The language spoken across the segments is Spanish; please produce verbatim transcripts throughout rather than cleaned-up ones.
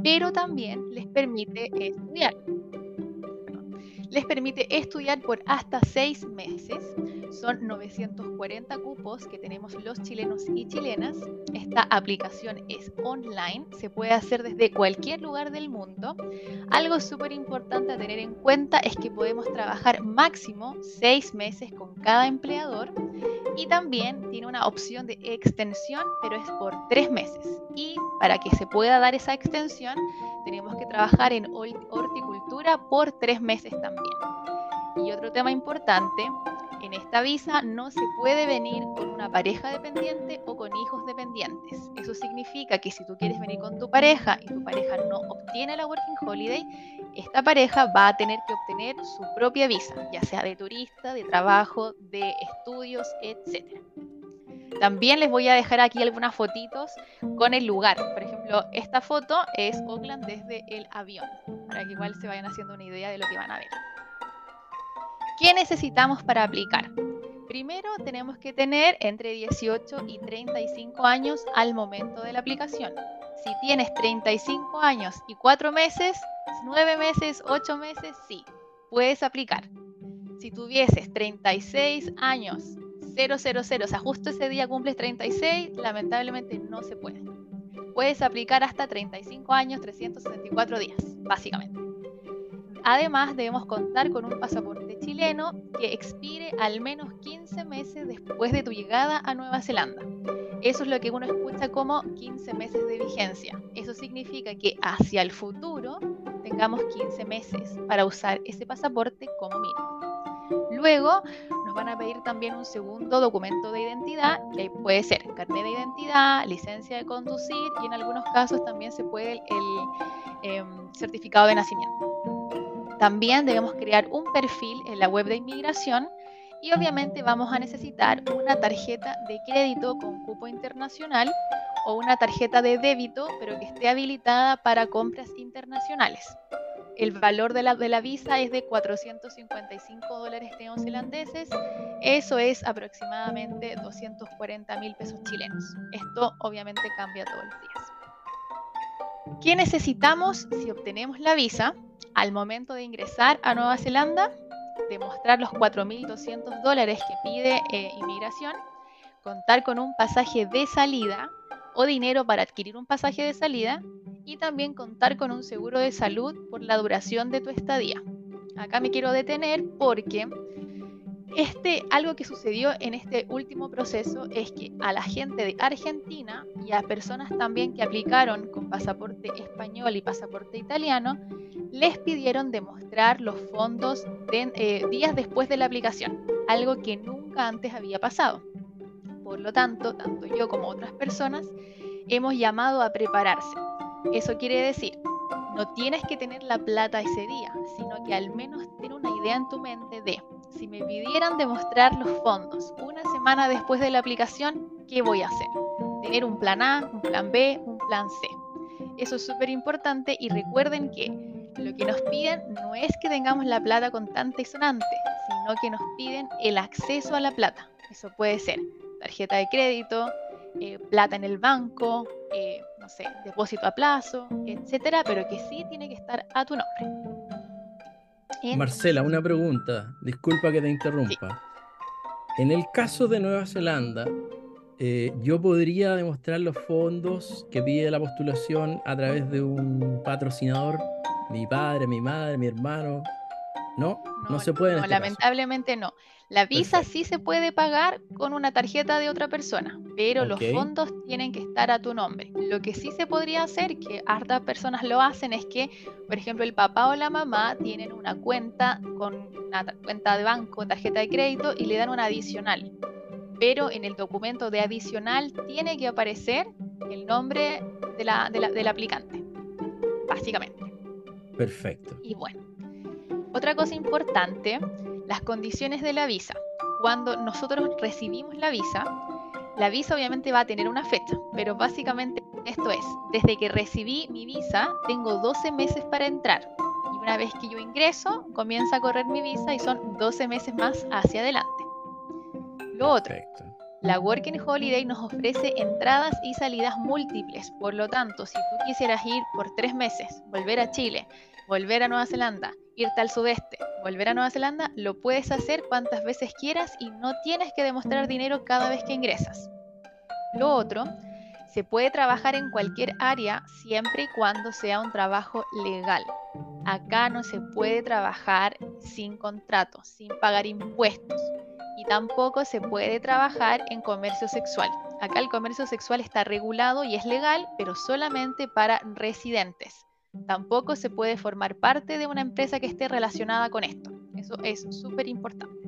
pero también les permite estudiar. Les permite estudiar por hasta seis meses. Son novecientos cuarenta cupos que tenemos los chilenos y chilenas. Esta aplicación es online, se puede hacer desde cualquier lugar del mundo. Algo súper importante a tener en cuenta es que podemos trabajar máximo seis meses con cada empleador, y también tiene una opción de extensión, pero es por tres meses. Y para que se pueda dar esa extensión, tenemos que trabajar en horticultura por tres meses también. Y otro tema importante, en esta visa no se puede venir con una pareja dependiente o con hijos dependientes. Eso significa que si tú quieres venir con tu pareja y tu pareja no obtiene la Working Holiday, esta pareja va a tener que obtener su propia visa, ya sea de turista, de trabajo, de estudios, etcétera. También les voy a dejar aquí algunas fotitos con el lugar. Por ejemplo, esta foto es Auckland desde el avión, para que igual se vayan haciendo una idea de lo que van a ver. ¿Qué necesitamos para aplicar? Primero tenemos que tener entre dieciocho y treinta y cinco años al momento de la aplicación. Si tienes treinta y cinco años y cuatro meses, nueve meses, ocho meses, sí, puedes aplicar. Si tuvieses treinta y seis años, cero cero cero, o sea, justo ese día cumples treinta y seis, lamentablemente no se puede. Puedes aplicar hasta treinta y cinco años, trescientos sesenta y cuatro días, básicamente. Además, debemos contar con un pasaporte chileno que expire al menos quince meses después de tu llegada a Nueva Zelanda. Eso es lo que uno escucha como quince meses de vigencia. Eso significa que hacia el futuro tengamos quince meses para usar ese pasaporte como mínimo. Luego nos van a pedir también un segundo documento de identidad, que puede ser carnet de identidad, licencia de conducir, y en algunos casos también se puede el, el eh, certificado de nacimiento. También debemos crear un perfil en la web de inmigración, y obviamente vamos a necesitar una tarjeta de crédito con cupo internacional o una tarjeta de débito, pero que esté habilitada para compras internacionales. El valor de la, de la visa es de cuatrocientos cincuenta y cinco dólares neozelandeses. Eso es aproximadamente doscientos cuarenta mil pesos chilenos. Esto obviamente cambia todos los días. ¿Qué necesitamos si obtenemos la visa? Al momento de ingresar a Nueva Zelanda, demostrar los cuatro mil doscientos dólares que pide eh, inmigración, contar con un pasaje de salida o dinero para adquirir un pasaje de salida, y también contar con un seguro de salud por la duración de tu estadía. Acá me quiero detener porque este, algo que sucedió en este último proceso es que a la gente de Argentina y a personas también que aplicaron con pasaporte español y pasaporte italiano, les pidieron demostrar los fondos de, eh, días después de la aplicación, algo que nunca antes había pasado. Por lo tanto, tanto yo como otras personas hemos llamado a prepararse. Eso quiere decir, no tienes que tener la plata ese día, sino que al menos tener una idea en tu mente de, si me pidieran demostrar los fondos una semana después de la aplicación, ¿qué voy a hacer? Tener un plan A, un plan B, un plan C. Eso es súper importante, y recuerden que lo que nos piden no es que tengamos la plata contante y sonante, sino que nos piden el acceso a la plata. Eso puede ser tarjeta de crédito, eh, plata en el banco, eh, no sé, depósito a plazo, etcétera, pero que sí tiene que estar a tu nombre. Entonces, Marcela, una pregunta, disculpa que te interrumpa. Sí. En el caso de Nueva Zelanda, eh, ¿yo podría demostrar los fondos que pide la postulación a través de un patrocinador? Mi padre, mi madre, mi hermano. ¿No? No, no se puede no, en este lamentablemente caso. No. La visa Perfecto. sí se puede pagar con una tarjeta de otra persona, pero okay. Los fondos tienen que estar a tu nombre. Lo que sí se podría hacer, que hartas personas lo hacen, es que, por ejemplo, el papá o la mamá tienen una cuenta con una cuenta de banco, tarjeta de crédito, y le dan una adicional. Pero en el documento de adicional tiene que aparecer el nombre de la, de la, del aplicante, básicamente. Perfecto. Y bueno, otra cosa importante, las condiciones de la visa. Cuando nosotros recibimos la visa, la visa obviamente va a tener una fecha, pero básicamente esto es, desde que recibí mi visa, tengo doce meses para entrar. Y una vez que yo ingreso, comienza a correr mi visa y son doce meses más hacia adelante. Lo otro, La Working Holiday nos ofrece entradas y salidas múltiples. Por lo tanto, si tú quisieras ir por tres meses, volver a Chile, volver a Nueva Zelanda, irte al sudeste, volver a Nueva Zelanda, lo puedes hacer cuantas veces quieras y no tienes que demostrar dinero cada vez que ingresas. Lo otro, se puede trabajar en cualquier área siempre y cuando sea un trabajo legal. Acá no se puede trabajar sin contrato, sin pagar impuestos. Y tampoco se puede trabajar en comercio sexual. Acá el comercio sexual está regulado y es legal, pero solamente para residentes. Tampoco se puede formar parte de una empresa que esté relacionada con esto. Eso es súper importante.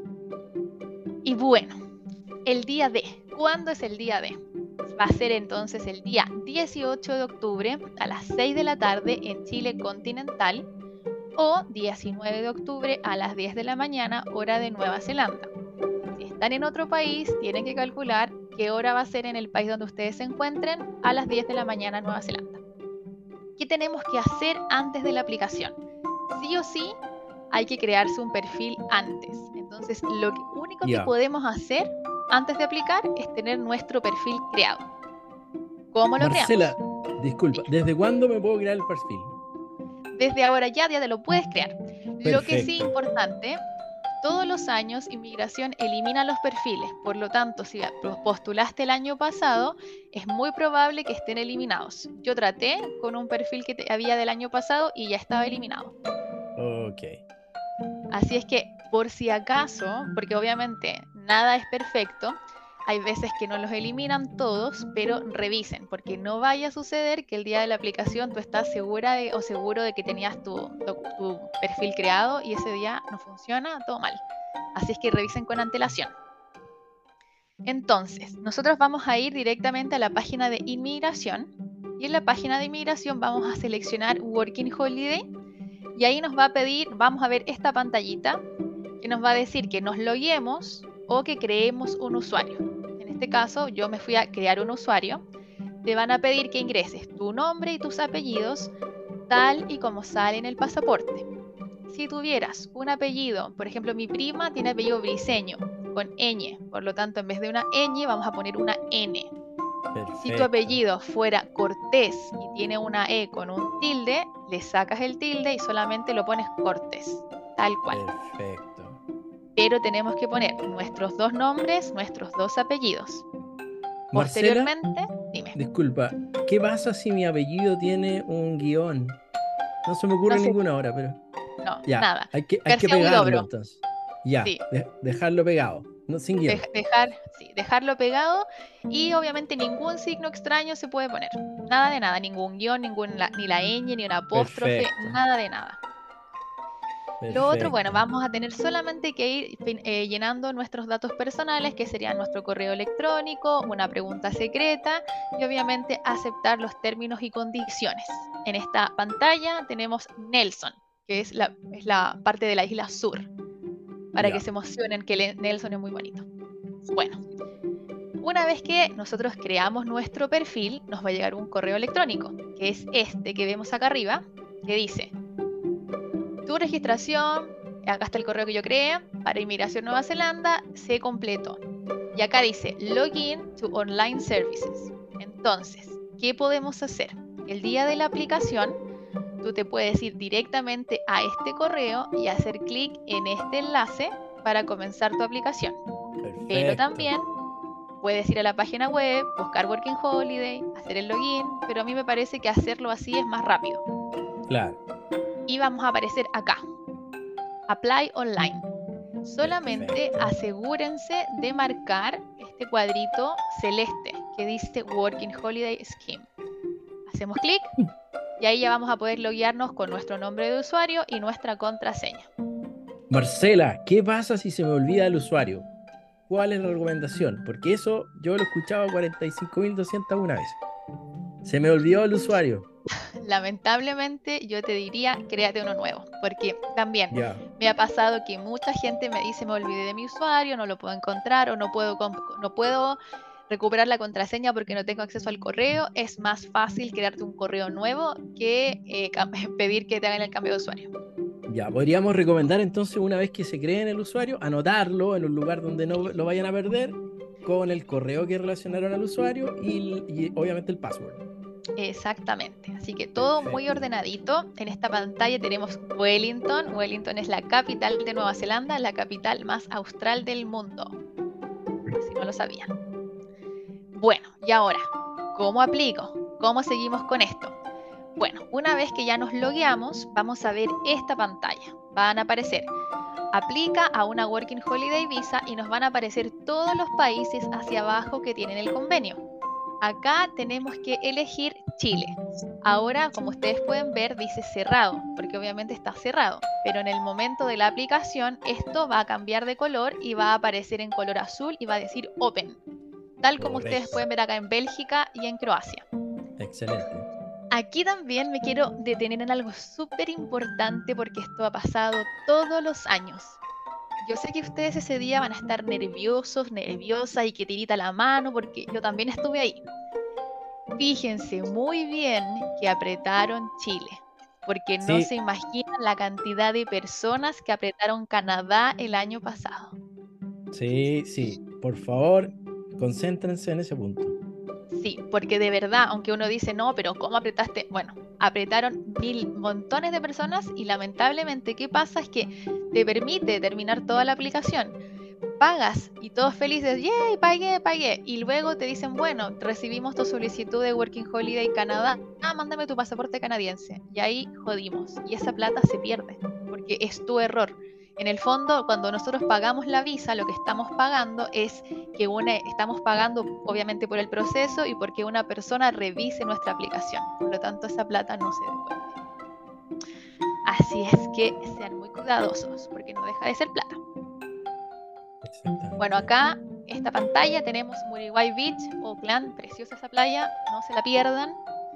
Y bueno, el día D. ¿Cuándo es el día D? Va a ser entonces el día dieciocho de octubre a las seis de la tarde en Chile continental o diecinueve de octubre a las diez de la mañana, hora de Nueva Zelanda. Si están en otro país, tienen que calcular qué hora va a ser en el país donde ustedes se encuentren a las diez de la mañana, Nueva Zelanda. ¿Qué tenemos que hacer antes de la aplicación? Sí o sí, hay que crearse un perfil antes. Entonces, lo único Ya. que podemos hacer antes de aplicar es tener nuestro perfil creado. ¿Cómo lo Marcela, creamos? disculpa, Dime. ¿desde cuándo me puedo crear el perfil? Desde ahora ya, ya te lo puedes crear. Lo que sí es Perfecto. importante, todos los años Inmigración elimina los perfiles. Por lo tanto, si postulaste el año pasado, es muy probable que estén eliminados. Yo traté con un perfil que te- había del año pasado y ya estaba eliminado. Ok. Así es que, por si acaso, porque obviamente nada es perfecto, hay veces que no los eliminan todos, pero revisen, porque no vaya a suceder que el día de la aplicación tú estás segura de, o seguro de que tenías tu, tu, tu perfil creado y ese día no funciona, todo mal. Así es que revisen con antelación. Entonces, nosotros vamos a ir directamente a la página de Inmigración y en la página de Inmigración vamos a seleccionar Working Holiday y ahí nos va a pedir, vamos a ver esta pantallita que nos va a decir que nos loguemos o que creemos un usuario. En este caso, yo me fui a crear un usuario. Te van a pedir que ingreses tu nombre y tus apellidos tal y como sale en el pasaporte. Si tuvieras un apellido, por ejemplo, mi prima tiene apellido Briceño con ñ, por lo tanto, en vez de una ñ vamos a poner una n. Perfecto. Si tu apellido fuera Cortés y tiene una E con un tilde, le sacas el tilde y solamente lo pones Cortés, tal cual. Perfecto. Pero tenemos que poner nuestros dos nombres, nuestros dos apellidos. Marcela, Posteriormente, dime. disculpa, ¿qué pasa si mi apellido tiene un guión? No se me ocurre No sé, ninguna ahora, pero no, ya, nada. hay que, hay que García pegarlo Huidobro, entonces. Ya, sí. de- dejarlo pegado, no sin guión. Dej- dejar, sí, dejarlo pegado y obviamente ningún signo extraño se puede poner. Nada de nada, ningún guión, ningún la- ni la ñ, ni una apóstrofe, Perfecto. nada de nada. Lo otro, bueno, Perfecto. vamos a tener solamente que ir fin- eh, llenando nuestros datos personales, que serían nuestro correo electrónico, una pregunta secreta y obviamente aceptar los términos y condiciones. En esta pantalla tenemos Nelson, que es la, es la parte de la isla sur, para Ya. que se emocionen que le- Nelson es muy bonito. Bueno, una vez que nosotros creamos nuestro perfil, nos va a llegar un correo electrónico, que es este que vemos acá arriba, que dice: tu registración, acá está el correo que yo creé, para Inmigración Nueva Zelanda, se completó. Y acá dice Login to Online Services. Entonces, ¿qué podemos hacer? El día de la aplicación, tú te puedes ir directamente a este correo y hacer clic en este enlace para comenzar tu aplicación. Perfecto. Pero también puedes ir a la página web, buscar Working Holiday, hacer el login, pero a mí me parece que hacerlo así es más rápido. Claro. Y vamos a aparecer acá. Apply Online. Solamente Perfecto. asegúrense de marcar este cuadrito celeste que dice Working Holiday Scheme. Hacemos clic y ahí ya vamos a poder loguearnos con nuestro nombre de usuario y nuestra contraseña. Marcela, ¿qué pasa si se me olvida el usuario? ¿Cuál es la recomendación? Porque eso yo lo he escuchado cuarenta y cinco mil doscientas una veces. Se me olvidó el usuario. Lamentablemente yo te diría, créate uno nuevo, porque también Ya. me ha pasado que mucha gente me dice me olvidé de mi usuario, no lo puedo encontrar o no puedo, no puedo recuperar la contraseña porque no tengo acceso al correo. Es más fácil crearte un correo nuevo que eh, pedir que te hagan el cambio de usuario. Ya, podríamos recomendar entonces una vez que se creen el usuario, anotarlo en un lugar donde no lo vayan a perder con el correo que relacionaron al usuario y, y obviamente el password. Exactamente, así que todo Perfecto. muy ordenadito. En esta pantalla tenemos Wellington. Wellington es la capital de Nueva Zelanda, la capital más austral del mundo, si no lo sabían. Bueno, y ahora, ¿cómo aplico? ¿Cómo seguimos con esto? Bueno, una vez que ya nos logueamos, vamos a ver esta pantalla. Van a aparecer, aplica a una Working Holiday Visa y nos van a aparecer todos los países hacia abajo que tienen el convenio. Acá tenemos que elegir Chile. Ahora, como ustedes pueden ver, dice cerrado, porque obviamente está cerrado. Pero en el momento de la aplicación, esto va a cambiar de color y va a aparecer en color azul y va a decir Open. Tal como Correcto. ustedes pueden ver acá en Bélgica y en Croacia. Excelente. Aquí también me quiero detener en algo súper importante porque esto ha pasado todos los años. Yo sé que ustedes ese día van a estar nerviosos, nerviosas y que tirita la mano porque yo también estuve ahí. Fíjense muy bien que apretaron Chile, porque no Sí. se imaginan la cantidad de personas que apretaron Canadá el año pasado. Sí, sí, por favor, concéntrense en ese punto. Sí, porque de verdad, aunque uno dice no, pero ¿cómo apretaste? Bueno, apretaron mil montones de personas y lamentablemente, ¿qué pasa? Es que te permite terminar toda la aplicación. Pagas y todos felices, ¡yay! Pagué, pagué. Y luego te dicen, bueno, recibimos tu solicitud de Working Holiday Canadá. Ah, mándame tu pasaporte canadiense. Y ahí jodimos. Y esa plata se pierde, porque es tu error. En el fondo, cuando nosotros pagamos la visa, lo que estamos pagando es que una, estamos pagando obviamente por el proceso y porque una persona revise nuestra aplicación. Por lo tanto, esa plata no se devuelve. Así es que sean muy cuidadosos, porque no deja de ser plata. Bueno, acá, esta pantalla, tenemos Muriwai Beach, Auckland, preciosa esa playa, no se la pierdan.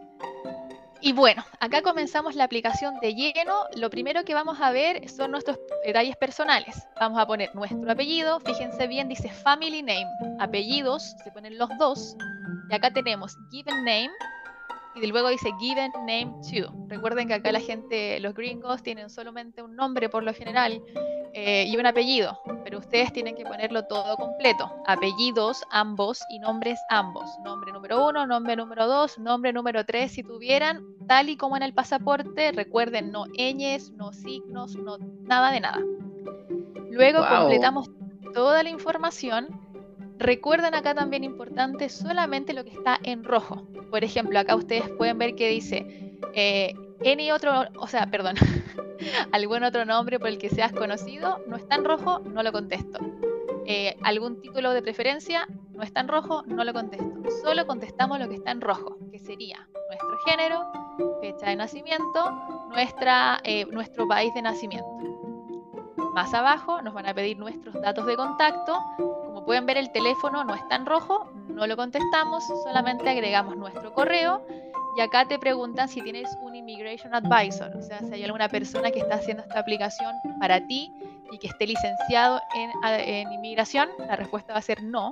Y bueno, acá comenzamos la aplicación de lleno. Lo primero que vamos a ver son nuestros detalles personales. Vamos a poner nuestro apellido, fíjense bien, dice Family Name, apellidos, se ponen los dos. Y acá tenemos Given Name, y luego dice Given Name to. Recuerden que acá la gente, los gringos, tienen solamente un nombre por lo general eh, y un apellido, pero ustedes tienen que ponerlo todo completo. Apellidos ambos y nombres ambos. Nombre número uno, nombre número dos, nombre número tres si tuvieran, tal y como en el pasaporte. Recuerden, no ñes, no signos, no nada de nada. Luego Wow. completamos toda la información. Recuerden acá también importante solamente lo que está en rojo. Por ejemplo, acá ustedes pueden ver que dice eh, any otro, o sea, perdón, algún otro nombre por el que seas conocido, no está en rojo, no lo contesto. Eh, algún título de preferencia, no está en rojo, no lo contesto. Solo contestamos lo que está en rojo, que sería nuestro género, fecha de nacimiento, nuestra, eh, nuestro país de nacimiento. Más abajo nos van a pedir nuestros datos de contacto. Como pueden ver, el teléfono no está en rojo, no lo contestamos, solamente agregamos nuestro correo. Y acá te preguntan si tienes un Immigration Advisor, o sea, si hay alguna persona que está haciendo esta aplicación para ti y que esté licenciado en, en inmigración. La respuesta va a ser no.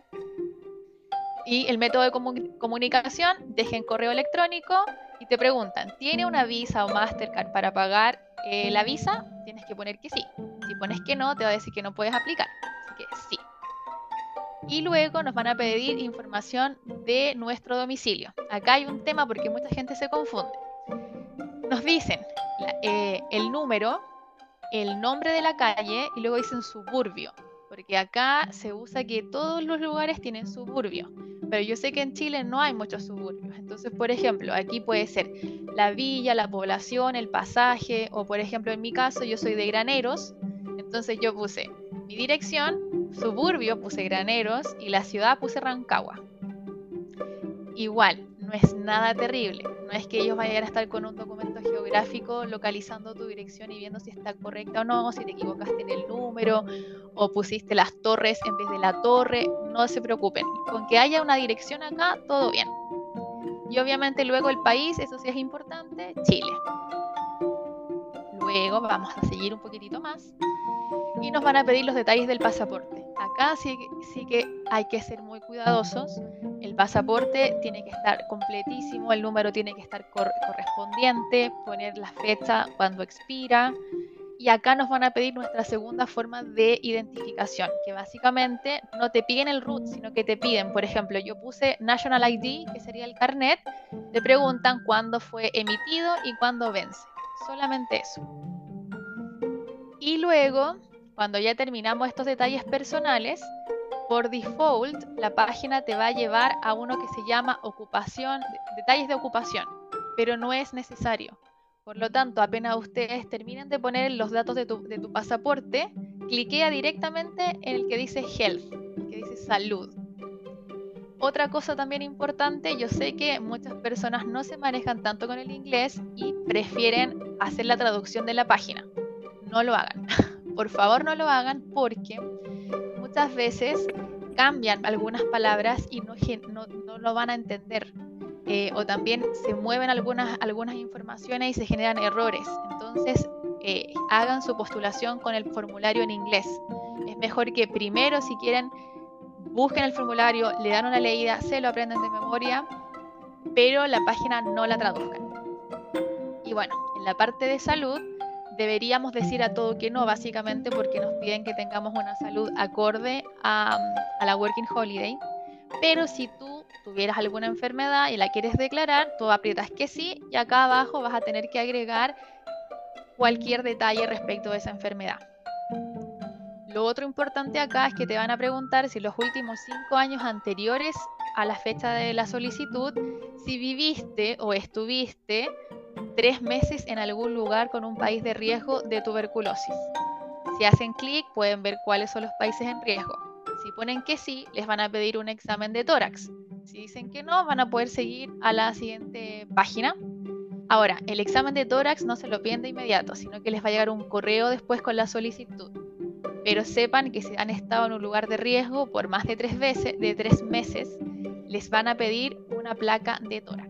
Y el método de comu- comunicación, dejen correo electrónico y te preguntan, ¿tiene una Visa o Mastercard para pagar eh, la visa? Tienes que poner que sí. Si pones que no, te va a decir que no puedes aplicar. Así que sí. Y luego nos van a pedir información de nuestro domicilio. Acá hay un tema porque mucha gente se confunde. Nos dicen la, eh, el número, el nombre de la calle y luego dicen suburbio. Porque acá se usa que todos los lugares tienen suburbio. Pero yo sé que en Chile no hay muchos suburbios. Entonces, por ejemplo, aquí puede ser la villa, la población, el pasaje. O por ejemplo, en mi caso, yo soy de Graneros. Entonces yo puse mi dirección, suburbio, puse Graneros y la ciudad puse Rancagua. Igual, no es nada terrible. No es que ellos vayan a estar con un documento geográfico localizando tu dirección y viendo si está correcta o no, si te equivocaste en el número o pusiste las torres en vez de la torre. No se preocupen. Con que haya una dirección acá, todo bien. Y obviamente luego el país, eso sí es importante, Chile. Luego vamos a seguir un poquitito más y nos van a pedir los detalles del pasaporte. Acá sí, sí que hay que ser muy cuidadosos. El pasaporte tiene que estar completísimo, el número tiene que estar cor- correspondiente, poner la fecha cuando expira. Y acá nos van a pedir nuestra segunda forma de identificación, que básicamente no te piden el root, sino que te piden, por ejemplo, yo puse National I D, que sería el carnet, te preguntan cuándo fue emitido y cuándo vence. Solamente eso. Y luego, cuando ya terminamos estos detalles personales, por default, la página te va a llevar a uno que se llama ocupación, detalles de ocupación, pero no es necesario. Por lo tanto, apenas ustedes terminen de poner los datos de tu, de tu pasaporte, cliquea directamente en el que dice Health, el que dice Salud. Otra cosa también importante, yo sé que muchas personas no se manejan tanto con el inglés y prefieren hacer la traducción de la página. No lo hagan. Por favor, no lo hagan porque muchas veces cambian algunas palabras y no, no, no lo van a entender. Eh, o también se mueven algunas, algunas informaciones y se generan errores. Entonces, eh, hagan su postulación con el formulario en inglés. Es mejor que primero, si quieren, busquen el formulario, le dan una leída, se lo aprenden de memoria, pero la página no la traduzcan. Y bueno, en la parte de salud, deberíamos decir a todo que no, básicamente porque nos piden que tengamos una salud acorde a, a la Working Holiday. Pero si tú tuvieras alguna enfermedad y la quieres declarar, tú aprietas que sí y acá abajo vas a tener que agregar cualquier detalle respecto de esa enfermedad. Lo otro importante acá es que te van a preguntar si los últimos cinco años anteriores a la fecha de la solicitud, si viviste o estuviste tres meses en algún lugar con un país de riesgo de tuberculosis. Si hacen clic, pueden ver cuáles son los países en riesgo. Si ponen que sí, les van a pedir un examen de tórax. Si dicen que no, van a poder seguir a la siguiente página. Ahora, el examen de tórax no se lo piden de inmediato, sino que les va a llegar un correo después con la solicitud. Pero sepan que si han estado en un lugar de riesgo por más de tres veces, de tres meses, les van a pedir una placa de tórax.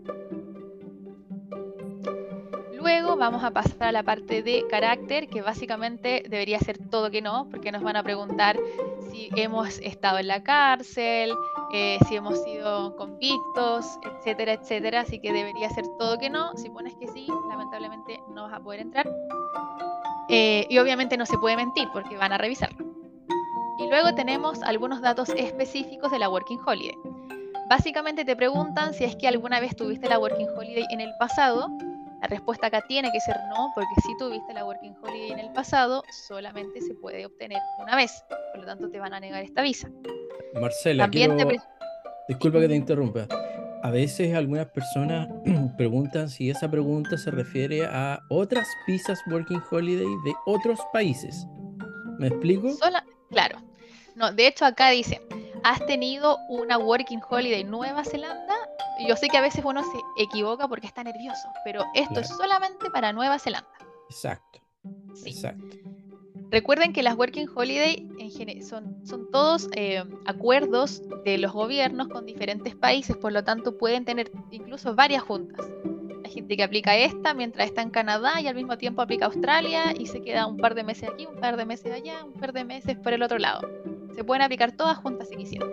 Luego vamos a pasar a la parte de carácter, que básicamente debería ser todo que no, porque nos van a preguntar si hemos estado en la cárcel, eh, si hemos sido convictos, etcétera, etcétera. Así que debería ser todo que no. Si pones que sí, lamentablemente no vas a poder entrar. Eh, y obviamente no se puede mentir porque van a revisarlo. Y luego tenemos algunos datos específicos de la Working Holiday. Básicamente te preguntan si es que alguna vez tuviste la Working Holiday en el pasado. La respuesta acá tiene que ser no, porque si tuviste la Working Holiday en el pasado, solamente se puede obtener una vez. Por lo tanto, te van a negar esta visa. Marcela, También quiero... te... disculpa que te interrumpa. A veces algunas personas preguntan si esa pregunta se refiere a otras visas Working Holiday de otros países. ¿Me explico? Sola... Claro. No, de hecho acá dice, ¿has tenido una Working Holiday en Nueva Zelanda? Yo sé que a veces uno se equivoca porque está nervioso, pero esto Claro. es solamente para Nueva Zelanda. Exacto. Sí. Exacto. Recuerden que las Working Holiday en gen- son, son todos eh, acuerdos de los gobiernos con diferentes países, por lo tanto pueden tener incluso varias juntas. Hay gente que aplica esta mientras está en Canadá y al mismo tiempo aplica Australia y se queda un par de meses aquí, un par de meses allá, un par de meses por el otro lado. Se pueden aplicar todas juntas si quisieran.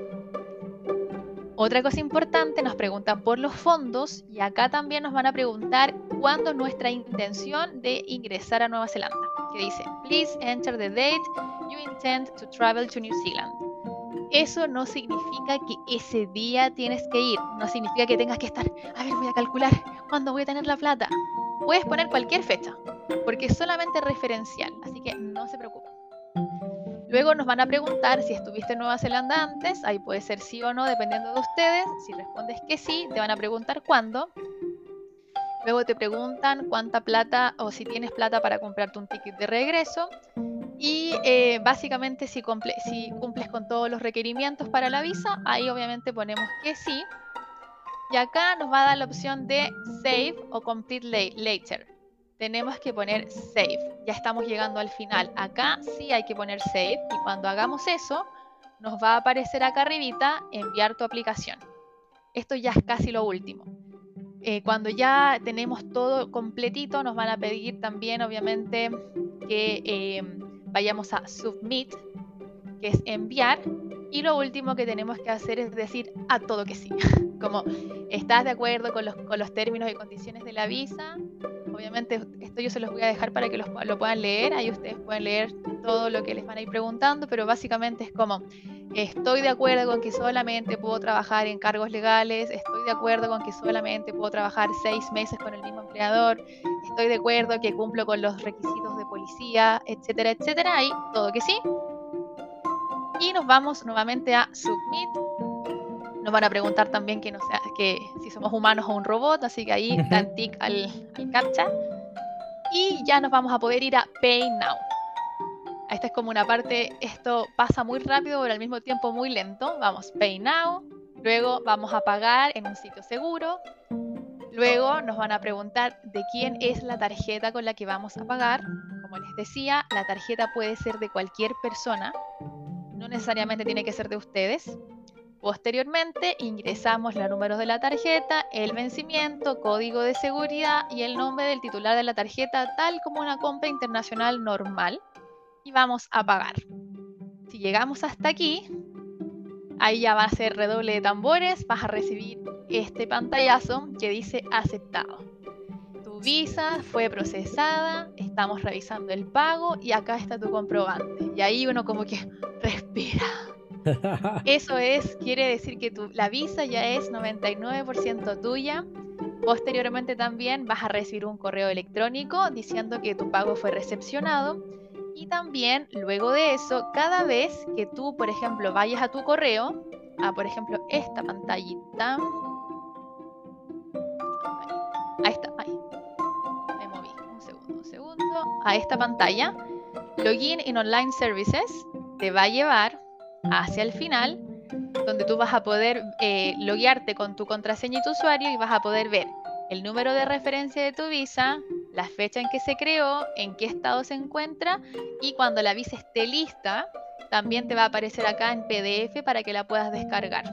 Otra cosa importante, nos preguntan por los fondos y acá también nos van a preguntar cuándo es nuestra intención de ingresar a Nueva Zelanda. Que dice, please enter the date you intend to travel to New Zealand. Eso no significa que ese día tienes que ir, no significa que tengas que estar, a ver, voy a calcular cuándo voy a tener la plata. Puedes poner cualquier fecha, porque es solamente referencial, así que no se preocupen. Luego nos van a preguntar si estuviste en Nueva Zelanda antes, ahí puede ser sí o no, dependiendo de ustedes. Si respondes que sí, te van a preguntar cuándo. Luego te preguntan cuánta plata o si tienes plata para comprarte un ticket de regreso. Y eh, básicamente si, cumple, si cumples con todos los requerimientos para la visa, ahí obviamente ponemos que sí. Y acá nos va a dar la opción de Save o Complete Later. Tenemos que poner Save. Ya estamos llegando al final. Acá sí hay que poner Save. Y cuando hagamos eso, nos va a aparecer acá arribita enviar tu aplicación. Esto ya es casi lo último. Eh, cuando ya tenemos todo completito, nos van a pedir también, obviamente, que eh, vayamos a Submit, que es enviar. Y lo último que tenemos que hacer es decir a todo que sí. Como, ¿estás de acuerdo con los, con los términos y condiciones de la visa? obviamente esto yo se los voy a dejar para que los, lo puedan leer, ahí ustedes pueden leer todo lo que les van a ir preguntando, pero básicamente es como, estoy de acuerdo con que solamente puedo trabajar en cargos legales, estoy de acuerdo con que solamente puedo trabajar seis meses con el mismo empleador, estoy de acuerdo que cumplo con los requisitos de policía, etcétera, etcétera, ahí todo que sí. Y nos vamos nuevamente a Submit. Nos van a preguntar también que, no sea, que si somos humanos o un robot, así que ahí dan tic al, al captcha. Y ya nos vamos a poder ir a Pay Now. Esta es como una parte, esto pasa muy rápido, pero al mismo tiempo muy lento. Vamos, Pay Now. Luego vamos a pagar en un sitio seguro. Luego nos van a preguntar de quién es la tarjeta con la que vamos a pagar. Como les decía, la tarjeta puede ser de cualquier persona. No necesariamente tiene que ser de ustedes. Posteriormente ingresamos los números de la tarjeta, el vencimiento, código de seguridad y el nombre del titular de la tarjeta, tal como una compra internacional normal, y vamos a pagar. Si llegamos hasta aquí, ahí ya va a ser redoble de tambores, vas a recibir este pantallazo que dice aceptado. Tu visa fue procesada, estamos revisando el pago y acá está tu comprobante. Y ahí uno como que respira. Eso es, quiere decir que tu, la visa ya es noventa y nueve por ciento tuya. Posteriormente también vas a recibir un correo electrónico diciendo que tu pago fue recepcionado. Y también, luego de eso, cada vez que tú, por ejemplo, vayas a tu correo, a por ejemplo esta pantallita, ahí está, ahí, me moví, un segundo, un segundo, a esta pantalla, Login in Online Services te va a llevar hacia el final, donde tú vas a poder eh, loguearte con tu contraseña y tu usuario y vas a poder ver el número de referencia de tu visa, la fecha en que se creó, en qué estado se encuentra, y cuando la visa esté lista, también te va a aparecer acá en P D F para que la puedas descargar.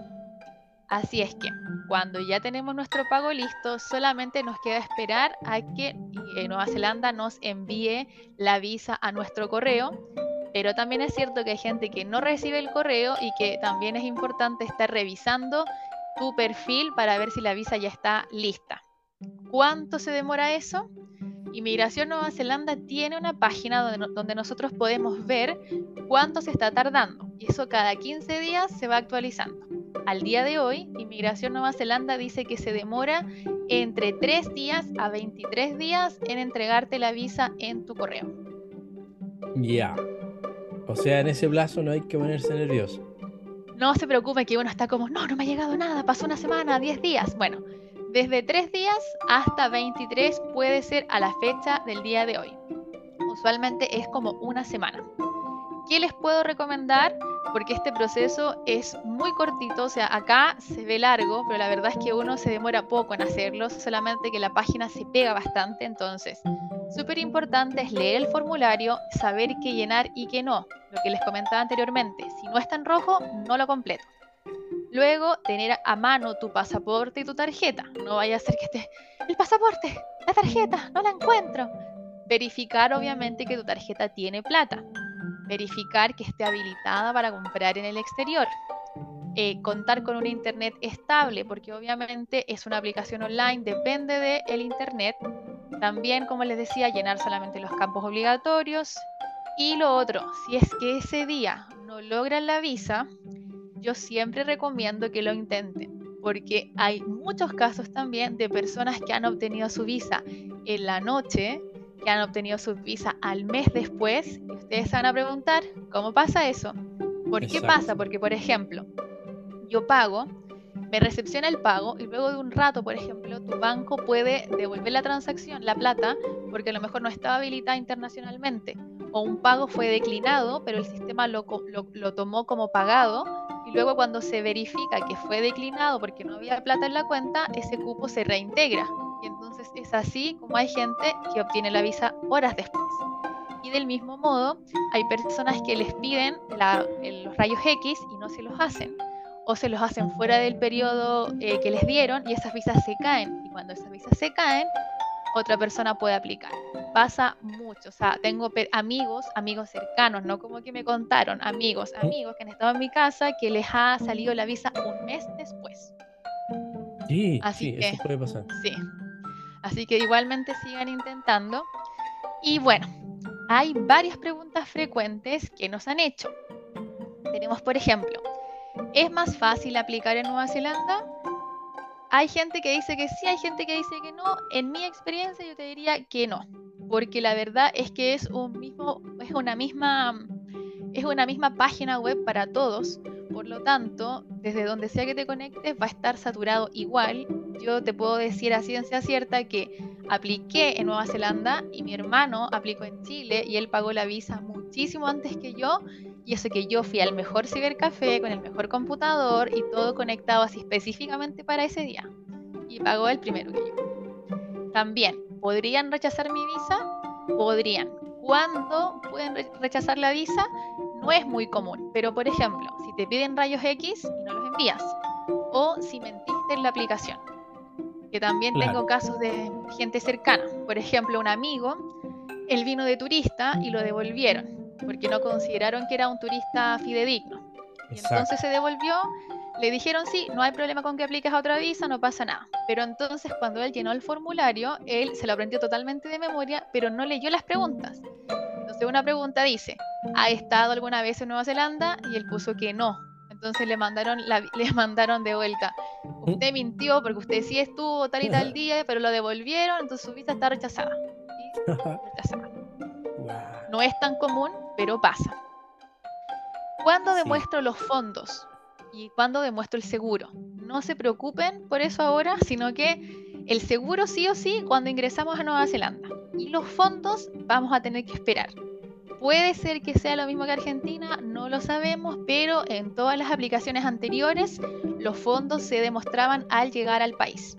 Así es que, cuando ya tenemos nuestro pago listo, solamente nos queda esperar a que eh, Nueva Zelanda nos envíe la visa a nuestro correo. Pero también es cierto que hay gente que no recibe el correo y que también es importante estar revisando tu perfil para ver si la visa ya está lista. ¿Cuánto se demora eso? Inmigración Nueva Zelanda tiene una página donde, donde nosotros podemos ver cuánto se está tardando. Y eso cada quince días se va actualizando. Al día de hoy, Inmigración Nueva Zelanda dice que se demora entre tres días a veintitrés días en entregarte la visa en tu correo. Ya. Yeah. O sea, en ese plazo no hay que ponerse nervioso. No se preocupe que uno está como, no, no me ha llegado nada, pasó una semana, diez días. Bueno, desde tres días hasta veintitrés puede ser a la fecha del día de hoy. Usualmente es como una semana. ¿Qué les puedo recomendar? Porque este proceso es muy cortito, o sea, acá se ve largo, pero la verdad es que uno se demora poco en hacerlo, solamente que la página se pega bastante, entonces, súper importante es leer el formulario, saber qué llenar y qué no, lo que les comentaba anteriormente, si no está en rojo, no lo completo. Luego, tener a mano tu pasaporte y tu tarjeta, no vaya a ser que esté, el pasaporte, la tarjeta, no la encuentro. Verificar obviamente que tu tarjeta tiene plata. Verificar que esté habilitada para comprar en el exterior. Eh, contar con un internet estable, porque obviamente es una aplicación online, depende del internet. También, como les decía, llenar solamente los campos obligatorios. Y lo otro, si es que ese día no logran la visa, yo siempre recomiendo que lo intenten, porque hay muchos casos también de personas que han obtenido su visa en la noche, que han obtenido su visa al mes después, y ustedes se van a preguntar, ¿cómo pasa eso? ¿Por qué pasa? Porque, por ejemplo, yo pago, me recepciona el pago, y luego de un rato, por ejemplo, tu banco puede devolver la transacción, la plata, porque a lo mejor no estaba habilitada internacionalmente, o un pago fue declinado, pero el sistema lo, lo, lo tomó como pagado, y luego cuando se verifica que fue declinado porque no había plata en la cuenta, ese cupo se reintegra. Y entonces es así como hay gente que obtiene la visa horas después. Y del mismo modo, hay personas que les piden la, los rayos X y no se los hacen. O se los hacen fuera del periodo eh, que les dieron y esas visas se caen. Y cuando esas visas se caen, otra persona puede aplicar. Pasa mucho. O sea, tengo amigos, amigos cercanos, no como que me contaron, amigos, amigos que han estado en mi casa que les ha salido la visa un mes después. Sí, Así sí, que, eso puede pasar. Sí. Así que igualmente sigan intentando. Y bueno, hay varias preguntas frecuentes que nos han hecho. Tenemos, por ejemplo, ¿es más fácil aplicar en Nueva Zelanda? Hay gente que dice que sí, hay gente que dice que no. En mi experiencia yo te diría que no, porque la verdad es que es un mismo, es una misma, es una misma página web para todos. Por lo tanto, desde donde sea que te conectes va a estar saturado igual. Yo te puedo decir a ciencia cierta que apliqué en Nueva Zelanda y mi hermano aplicó en Chile y él pagó la visa muchísimo antes que yo. Y eso que yo fui al mejor cibercafé con el mejor computador y todo conectado así específicamente para ese día. Y pagó el primero que yo. También, ¿podrían rechazar mi visa? Podrían. ¿Cuándo pueden re- rechazar la visa? No es muy común, pero por ejemplo, si te piden rayos X y no los envías, o si mentiste en la aplicación, que también Claro, tengo casos de gente cercana. Por ejemplo, un amigo, él vino de turista y lo devolvieron, porque no consideraron que era un turista fidedigno. Y entonces exacto. se devolvió, le dijeron sí, no hay problema con que apliques a otra visa, no pasa nada. Pero entonces cuando él llenó el formulario, él se lo aprendió totalmente de memoria, pero no leyó las preguntas. Entonces una pregunta dice, ¿ha estado alguna vez en Nueva Zelanda? Y él puso que no. Entonces le mandaron, la, le mandaron de vuelta. Usted mintió porque usted sí estuvo tal y tal día, pero lo devolvieron, entonces su visa está rechazada. Y rechazada. Guau, No es tan común, pero pasa. ¿Cuándo sí, demuestro los fondos? ¿Y cuándo demuestro el seguro? No se preocupen por eso ahora, sino que el seguro sí o sí cuando ingresamos a Nueva Zelanda. Y los fondos vamos a tener que esperar. Puede ser que sea lo mismo que Argentina, no lo sabemos, pero en todas las aplicaciones anteriores los fondos se demostraban al llegar al país.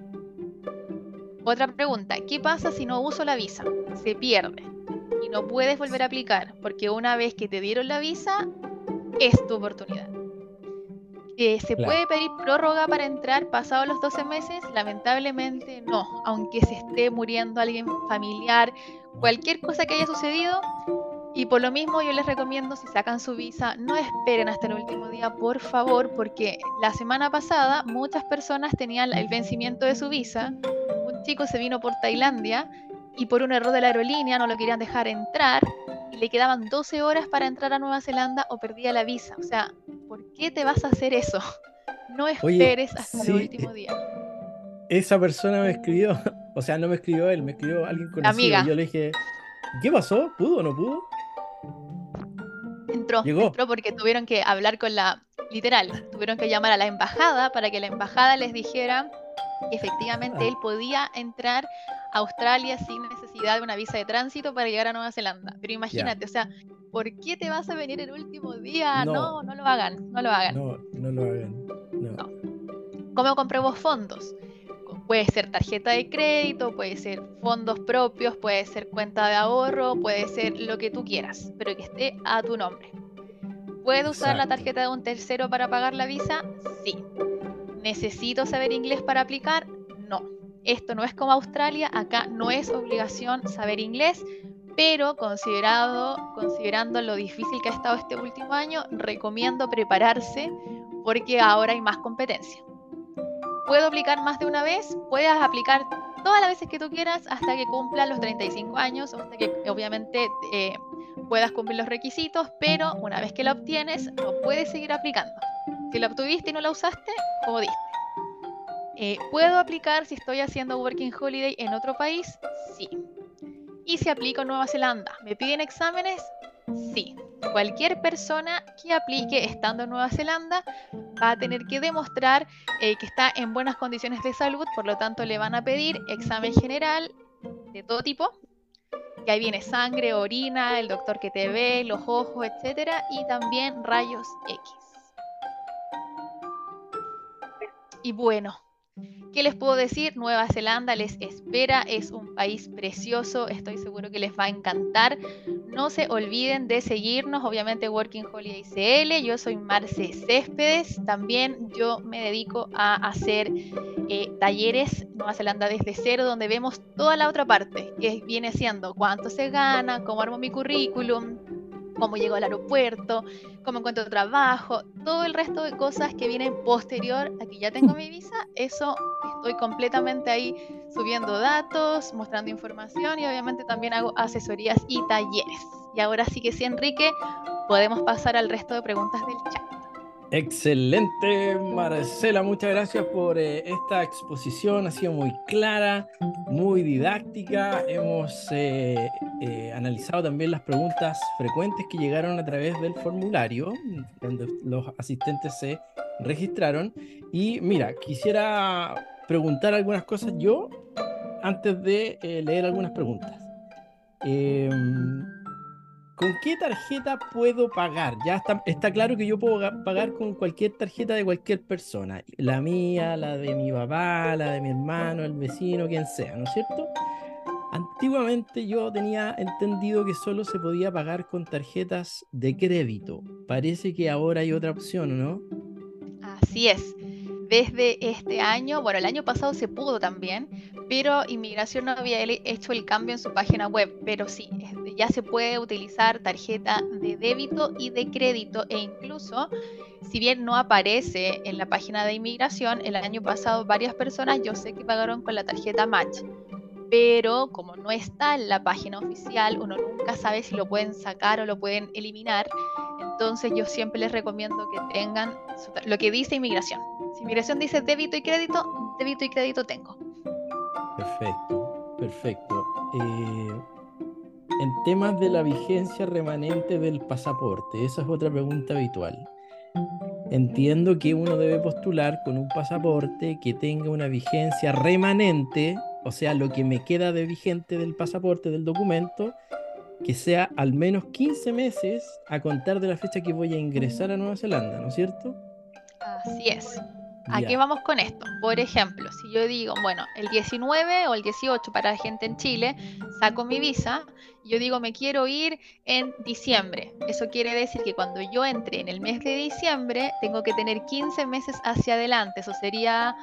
Otra pregunta, ¿qué pasa si no uso la visa? Se pierde y no puedes volver a aplicar, porque una vez que te dieron la visa, es tu oportunidad. Eh, ¿Se claro. puede pedir prórroga para entrar pasados los doce meses? Lamentablemente no, aunque se esté muriendo alguien familiar, cualquier cosa que haya sucedido. Y por lo mismo yo les recomiendo, si sacan su visa, no esperen hasta el último día, por favor, porque la semana pasada muchas personas tenían el vencimiento de su visa. Un chico se vino por Tailandia y por un error de la aerolínea no lo querían dejar entrar y le quedaban doce horas para entrar a Nueva Zelanda o perdía la visa. O sea, ¿por qué te vas a hacer eso? No Oye, esperes hasta el sí, último e- día. esa persona me escribió, o sea, no me escribió él, me escribió alguien La conocido. amiga Yo le dije, ¿qué pasó? ¿Pudo o no pudo? entró, Llegó. entró porque tuvieron que hablar con la, literal, tuvieron que llamar a la embajada para que la embajada les dijera que efectivamente él podía entrar a Australia sin necesidad de una visa de tránsito para llegar a Nueva Zelanda. Pero Ya, imagínate, o sea, ¿por qué te vas a venir el último día? no, No, no lo hagan, no lo hagan. no, no lo hagan. No, No. ¿Cómo compruebo fondos? Puede ser tarjeta de crédito, puede ser fondos propios, puede ser cuenta de ahorro, puede ser lo que tú quieras, pero que esté a tu nombre. ¿Puedo usar la exacto. tarjeta de un tercero para pagar la visa? Sí. ¿Necesito saber inglés para aplicar? No. Esto no es como Australia, acá no es obligación saber inglés, pero considerado, considerando lo difícil que ha estado este último año, recomiendo prepararse porque ahora hay más competencia. ¿Puedo aplicar más de una vez? Puedes aplicar todas las veces que tú quieras hasta que cumplan los treinta y cinco años, hasta que obviamente eh, puedas cumplir los requisitos, pero una vez que la obtienes, no puedes seguir aplicando. Si la obtuviste y no la usaste, jodiste. Eh, ¿Puedo aplicar si estoy haciendo Working Holiday en otro país? Sí. ¿Y si aplico en Nueva Zelanda? ¿Me piden exámenes? Sí. Cualquier persona que aplique estando en Nueva Zelanda va a tener que demostrar eh, que está en buenas condiciones de salud, por lo tanto le van a pedir examen general de todo tipo, que ahí viene sangre, orina, el doctor que te ve, los ojos, etcétera, y también rayos X. Y bueno, ¿qué les puedo decir? Nueva Zelanda les espera, es un país precioso, estoy seguro que les va a encantar. No se olviden de seguirnos, obviamente Working Holiday C L, yo soy Marce Céspedes, también yo me dedico a hacer eh, talleres Nueva Zelanda desde cero, donde vemos toda la otra parte, que viene siendo cuánto se gana, cómo armo mi currículum, cómo llego al aeropuerto, cómo encuentro trabajo, todo el resto de cosas que vienen posterior a que ya tengo mi visa, eso estoy completamente ahí subiendo datos, mostrando información y obviamente también hago asesorías y talleres. Y ahora sí que sí, Enrique, podemos pasar al resto de preguntas del chat. Excelente, Marcela, muchas gracias por eh, esta exposición, ha sido muy clara, muy didáctica. Hemos eh, eh, analizado también las preguntas frecuentes que llegaron a través del formulario, donde los asistentes se registraron. Y mira, quisiera preguntar algunas cosas yo antes de eh, leer algunas preguntas. Eh, ¿Con qué tarjeta puedo pagar? Ya está, está claro que yo puedo ga- pagar con cualquier tarjeta de cualquier persona. La mía, la de mi papá, la de mi hermano, el vecino, quien sea, ¿no es cierto? Antiguamente yo tenía entendido que solo se podía pagar con tarjetas de crédito. Parece que ahora hay otra opción, ¿no? Así es. Desde este año, bueno, el año pasado se pudo también, pero Inmigración no había ele- hecho el cambio en su página web, pero sí, este, ya se puede utilizar tarjeta de débito y de crédito e incluso, si bien no aparece en la página de Inmigración, el año pasado varias personas yo sé que pagaron con la tarjeta Match, pero como no está en la página oficial, uno nunca sabe si lo pueden sacar o lo pueden eliminar. Entonces yo siempre les recomiendo que tengan su tar- lo que dice Inmigración. Si Inmigración dice débito y crédito, débito y crédito tengo. Perfecto, perfecto. Eh, en temas de la vigencia remanente del pasaporte, esa es otra pregunta habitual. Entiendo que uno debe postular con un pasaporte que tenga una vigencia remanente, o sea, lo que me queda de vigente del pasaporte, del documento, que sea al menos quince meses a contar de la fecha que voy a ingresar a Nueva Zelanda, ¿no es cierto? Así es. ¿A qué Ya, vamos con esto? Por ejemplo, si yo digo, bueno, el diecinueve o el dieciocho para la gente en Chile, saco mi visa, y yo digo, me quiero ir en diciembre. Eso quiere decir que cuando yo entre en el mes de diciembre, tengo que tener quince meses hacia adelante. Eso sería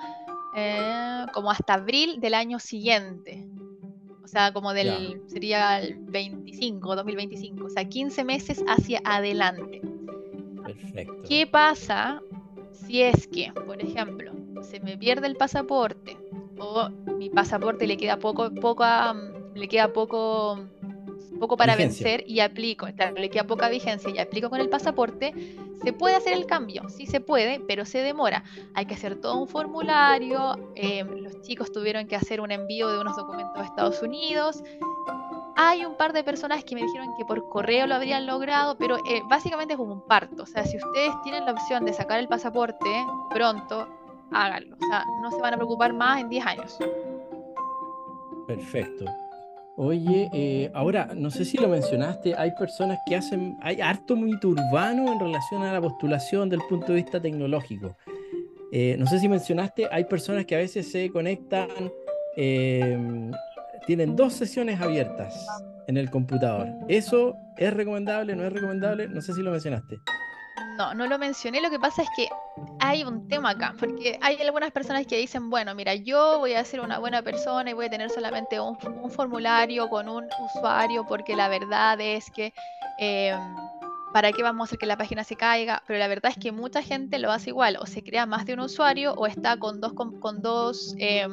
eh, como hasta abril del año siguiente. O sea, como ya, del, sería el veinticinco, dos mil veinticinco. O sea, quince meses hacia adelante. perfecto. ¿Qué pasa si es que, por ejemplo, se me pierde el pasaporte o mi pasaporte le queda poco, poca, mm, le queda poco, poco para Vigencia. vencer y aplico, claro, le queda poca vigencia y aplico con el pasaporte? Se puede hacer el cambio, sí se puede, pero se demora. Hay que hacer todo un formulario, eh, los chicos tuvieron que hacer un envío de unos documentos a Estados Unidos. Hay un par de personas que me dijeron que por correo lo habrían logrado, pero eh, básicamente es como un parto. O sea, si ustedes tienen la opción de sacar el pasaporte pronto, háganlo. O sea, no se van a preocupar más en diez años. Perfecto. Oye, eh, ahora, no sé si lo mencionaste, hay personas que hacen, hay harto mito urbano en relación a la postulación del punto de vista tecnológico. Eh, no sé si mencionaste, hay personas que a veces se conectan, eh, tienen dos sesiones abiertas en el computador. ¿Eso es recomendable, no es recomendable? No sé si lo mencionaste. No, no lo mencioné. Lo que pasa es que hay un tema acá, porque hay algunas personas que dicen, bueno, mira, yo voy a ser una buena persona y voy a tener solamente un, un formulario con un usuario, porque la verdad es que, eh, ¿para qué vamos a hacer que la página se caiga? Pero la verdad es que mucha gente lo hace igual, o se crea más de un usuario o está con dos, con, con dos eh,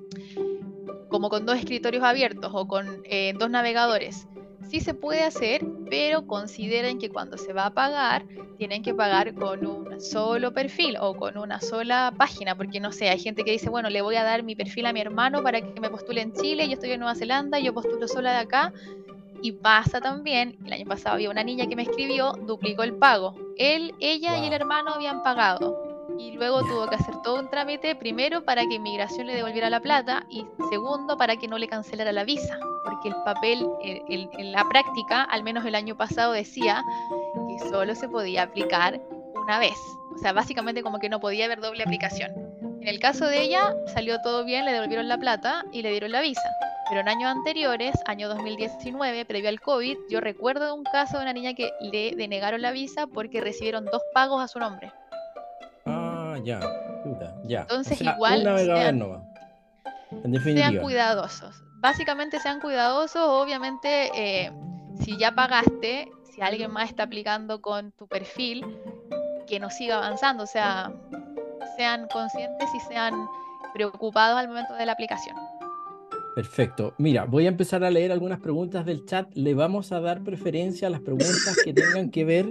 como con dos escritorios abiertos o con eh, dos navegadores. Sí se puede hacer, pero consideren que cuando se va a pagar, tienen que pagar con un solo perfil o con una sola página, porque no sé, hay gente que dice, bueno, le voy a dar mi perfil a mi hermano para que me postule en Chile, yo estoy en Nueva Zelanda, yo postulo sola de acá, y pasa también, el año pasado había una niña que me escribió, duplicó el pago. Él, ella y el Wow. hermano habían pagado. Y luego Ya, tuvo que hacer todo un trámite, primero para que Inmigración le devolviera la plata y segundo para que no le cancelara la visa. Porque el papel, el- el- en la práctica, al menos el año pasado decía que solo se podía aplicar una vez. O sea, básicamente como que no podía haber doble aplicación. En el caso de ella, salió todo bien, le devolvieron la plata y le dieron la visa. Pero en años anteriores, año dos mil diecinueve, previo al COVID, yo recuerdo de un caso de una niña que le denegaron la visa porque recibieron dos pagos a su nombre. ah, ya, puta, ya. O Entonces, sea, un igual navegador sean, nomás, en sean definitiva. cuidadosos. Básicamente sean cuidadosos, obviamente, eh, si ya pagaste, si alguien más está aplicando con tu perfil, que no siga avanzando. O sea, sean conscientes y sean preocupados al momento de la aplicación. Perfecto. Mira, voy a empezar a leer algunas preguntas del chat. Le vamos a dar preferencia a las preguntas que tengan que ver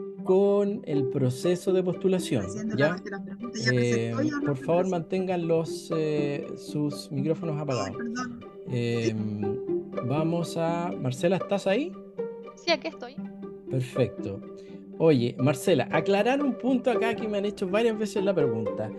con el proceso de postulación, ¿ya? Eh, por favor, mantengan los, eh, sus micrófonos apagados. Eh, vamos a... Marcela, ¿estás ahí? Sí, aquí estoy. Perfecto. Oye, Marcela, aclarar un punto acá que me han hecho varias veces la pregunta.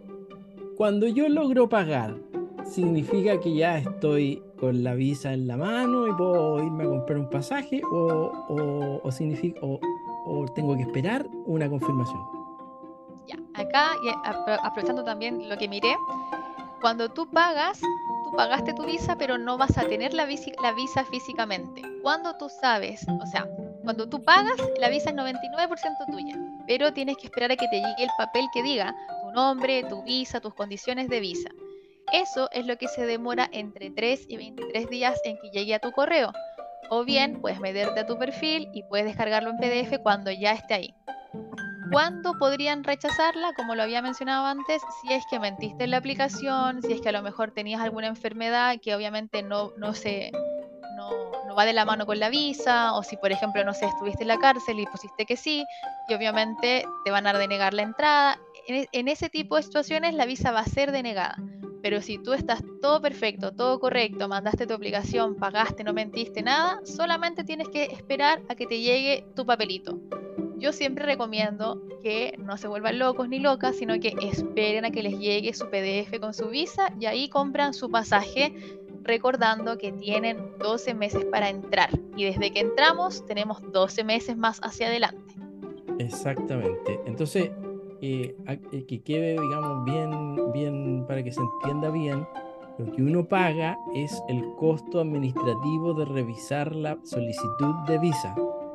Cuando yo logro pagar, ¿significa que ya estoy con la visa en la mano y puedo irme a comprar un pasaje o, o, o significa, o, o tengo que esperar una confirmación? Ya, acá, y apro- aprovechando también lo que miré, cuando tú pagas, tú pagaste tu visa, pero no vas a tener la, visi- la visa físicamente. Cuando tú sabes, o sea, cuando tú pagas, la visa es noventa y nueve por ciento tuya, pero tienes que esperar a que te llegue el papel que diga tu nombre, tu visa, tus condiciones de visa. Eso es lo que se demora entre tres y veintitrés días en que llegue a tu correo. O bien puedes meterte a tu perfil y puedes descargarlo en P D F cuando ya esté ahí. ¿Cuándo podrían rechazarla? Como lo había mencionado antes, si es que mentiste en la aplicación, si es que a lo mejor tenías alguna enfermedad que obviamente no, no, se, no, no va de la mano con la visa, o si por ejemplo, no sé, estuviste en la cárcel y pusiste que sí, y obviamente te van a denegar la entrada. En, en ese tipo de situaciones la visa va a ser denegada. Pero si tú estás todo perfecto, todo correcto, mandaste tu aplicación, pagaste, no mentiste nada, solamente tienes que esperar a que te llegue tu papelito. Yo siempre recomiendo que no se vuelvan locos ni locas, sino que esperen a que les llegue su P D F con su visa y ahí compran su pasaje, recordando que tienen doce meses para entrar. Y desde que entramos tenemos doce meses más hacia adelante. Exactamente. Entonces, eh, a- eh, que quede, digamos, bien, bien, para que se entienda bien, lo que uno paga es el costo administrativo de revisar la solicitud de visa.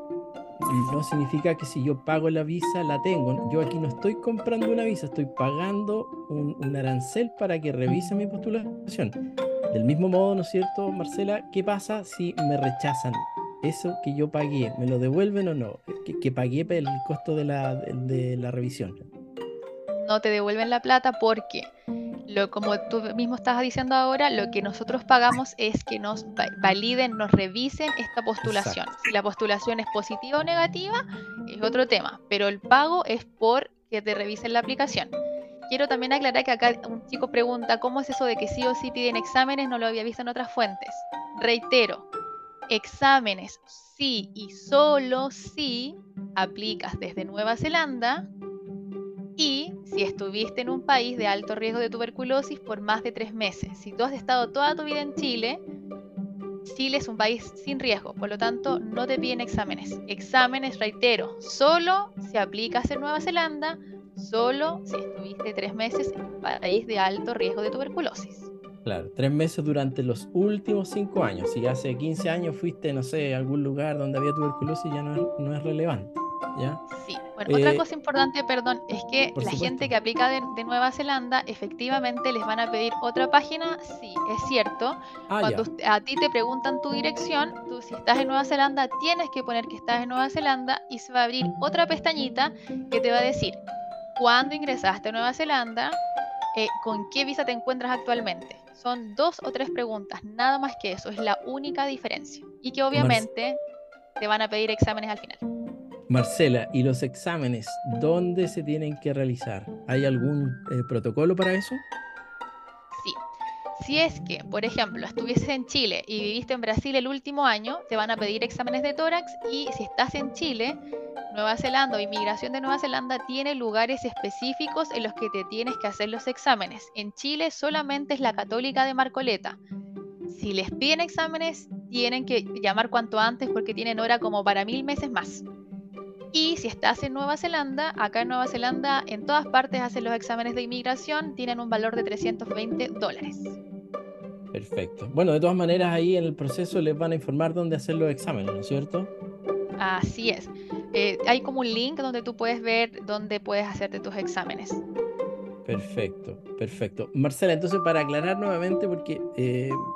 No significa que si yo pago la visa, la tengo. Yo aquí no estoy comprando una visa, estoy pagando un, un arancel para que revise mi postulación. Del mismo modo, ¿no es cierto, Marcela? ¿Qué pasa si me rechazan? Eso que yo pagué, ¿me lo devuelven o no? Que, que pagué el costo de la, de, de la revisión. No te devuelven la plata porque, lo, como tú mismo estás diciendo ahora, lo que nosotros pagamos es que nos va- validen, nos revisen esta postulación. Exacto. Si la postulación es positiva o negativa, es otro tema, pero el pago es por que te revisen la aplicación. Quiero también aclarar que acá un chico pregunta cómo es eso de que sí o sí piden exámenes, no lo había visto en otras fuentes. Reitero, exámenes sí y solo si aplicas desde Nueva Zelanda y si estuviste en un país de alto riesgo de tuberculosis por más de tres meses. Si tú has estado toda tu vida en Chile, Chile es un país sin riesgo, por lo tanto no te piden exámenes. Exámenes, reitero, solo si aplicas en Nueva Zelanda, solo si estuviste tres meses en un país de alto riesgo de tuberculosis. Claro, tres meses durante los últimos cinco años. Si hace quince años fuiste, no sé, a algún lugar donde había tuberculosis, ya no es, no es relevante. ¿Ya? Sí, bueno, otra Eh, cosa importante, perdón, es que por la gente supuesto. que aplica de, de Nueva Zelanda, efectivamente les van a pedir otra página, sí, es cierto. Ah, Cuando ya. ust- a ti te preguntan tu dirección, tú si estás en Nueva Zelanda, tienes que poner que estás en Nueva Zelanda y se va a abrir otra pestañita que te va a decir cuándo ingresaste a Nueva Zelanda, eh, con qué visa te encuentras actualmente. Son dos o tres preguntas, nada más que eso, es la única diferencia. Y que Mar- obviamente te van a pedir exámenes al final. Marcela, ¿y los exámenes dónde se tienen que realizar? ¿Hay algún eh, protocolo para eso? Sí. Si es que, por ejemplo, estuvieses en Chile y viviste en Brasil el último año, te van a pedir exámenes de tórax y si estás en Chile, Nueva Zelanda o Inmigración de Nueva Zelanda tiene lugares específicos en los que te tienes que hacer los exámenes. En Chile solamente es la Católica de Marcoleta. Si les piden exámenes, tienen que llamar cuanto antes porque tienen hora como para mil meses más. Y si estás en Nueva Zelanda, acá en Nueva Zelanda en todas partes hacen los exámenes de inmigración, tienen un valor de trescientos veinte dólares. Perfecto. Bueno, de todas maneras, ahí en el proceso les van a informar dónde hacer los exámenes, ¿no es cierto? Así es. Eh, hay como un link donde tú puedes ver dónde puedes hacerte tus exámenes. Perfecto, perfecto. Marcela, entonces para aclarar nuevamente, porque eh,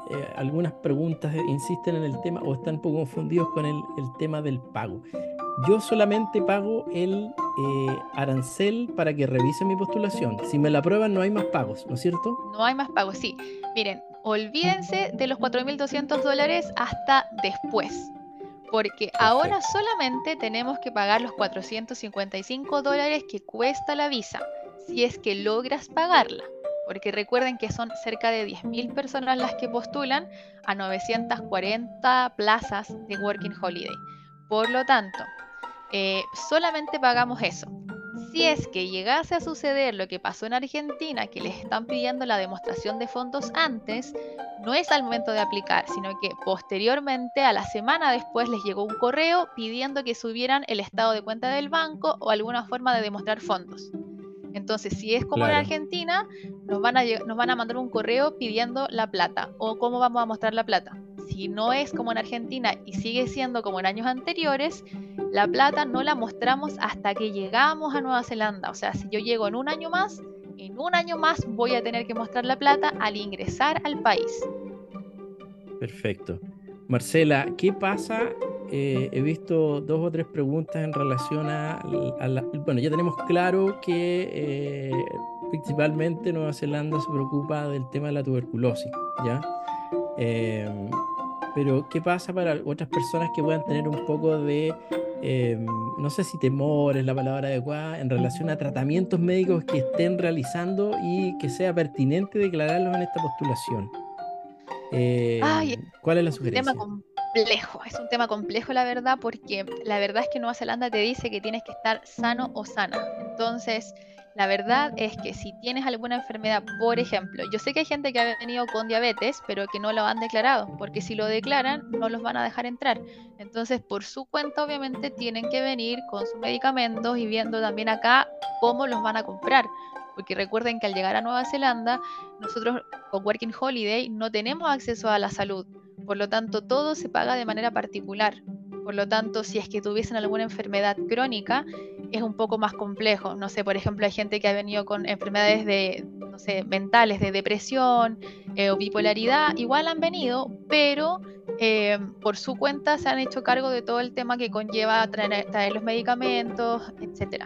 eh, algunas preguntas insisten en el tema o están un poco confundidos con el, el tema del pago. Yo solamente pago el eh, arancel para que revisen mi postulación. Si me la aprueban, no hay más pagos, ¿no es cierto? No hay más pagos, sí. Miren, olvídense de los cuatro mil doscientos dólares hasta después, porque ahora Perfecto. solamente tenemos que pagar los cuatrocientos cincuenta y cinco dólares que cuesta la visa, si es que logras pagarla. Porque recuerden que son cerca de diez mil personas las que postulan a novecientas cuarenta plazas de Working Holiday. Por lo tanto, eh, solamente pagamos eso. Si es que llegase a suceder lo que pasó en Argentina, que les están pidiendo la demostración de fondos antes, no es al momento de aplicar, sino que posteriormente, a la semana después, les llegó un correo pidiendo que subieran el estado de cuenta del banco o alguna forma de demostrar fondos. Entonces, si es como en Claro. Argentina, nos van a, nos van a mandar un correo pidiendo la plata o cómo vamos a mostrar la plata. Si no es como en Argentina y sigue siendo como en años anteriores, la plata no la mostramos hasta que llegamos a Nueva Zelanda. O sea, si yo llego en un año más, en un año más voy a tener que mostrar la plata al ingresar al país. Perfecto. Marcela, ¿qué pasa? Eh, he visto dos o tres preguntas en relación a, a la... Bueno, ya tenemos claro que eh, principalmente Nueva Zelanda se preocupa del tema de la tuberculosis, ¿ya? Eh, pero ¿qué pasa para otras personas que puedan tener un poco de, eh, no sé si temor es la palabra adecuada, en relación a tratamientos médicos que estén realizando y que sea pertinente declararlos en esta postulación? Eh, Ay, ¿cuál es la es un tema sugerencia? complejo, es un tema complejo la verdad, porque la verdad es que Nueva Zelanda te dice que tienes que estar sano o sana. Entonces, la verdad es que si tienes alguna enfermedad, por ejemplo, yo sé que hay gente que ha venido con diabetes, pero que no lo han declarado, porque si lo declaran, no los van a dejar entrar. Entonces, por su cuenta, obviamente, tienen que venir con sus medicamentos y viendo también acá cómo los van a comprar. Porque recuerden que al llegar a Nueva Zelanda, nosotros con Working Holiday no tenemos acceso a la salud. Por lo tanto, todo se paga de manera particular. Por lo tanto, si es que tuviesen alguna enfermedad crónica, es un poco más complejo. No sé, por ejemplo, hay gente que ha venido con enfermedades de, no sé, mentales, de depresión eh, o bipolaridad, igual han venido, pero eh, por su cuenta se han hecho cargo de todo el tema que conlleva traer, traer los medicamentos, etcétera.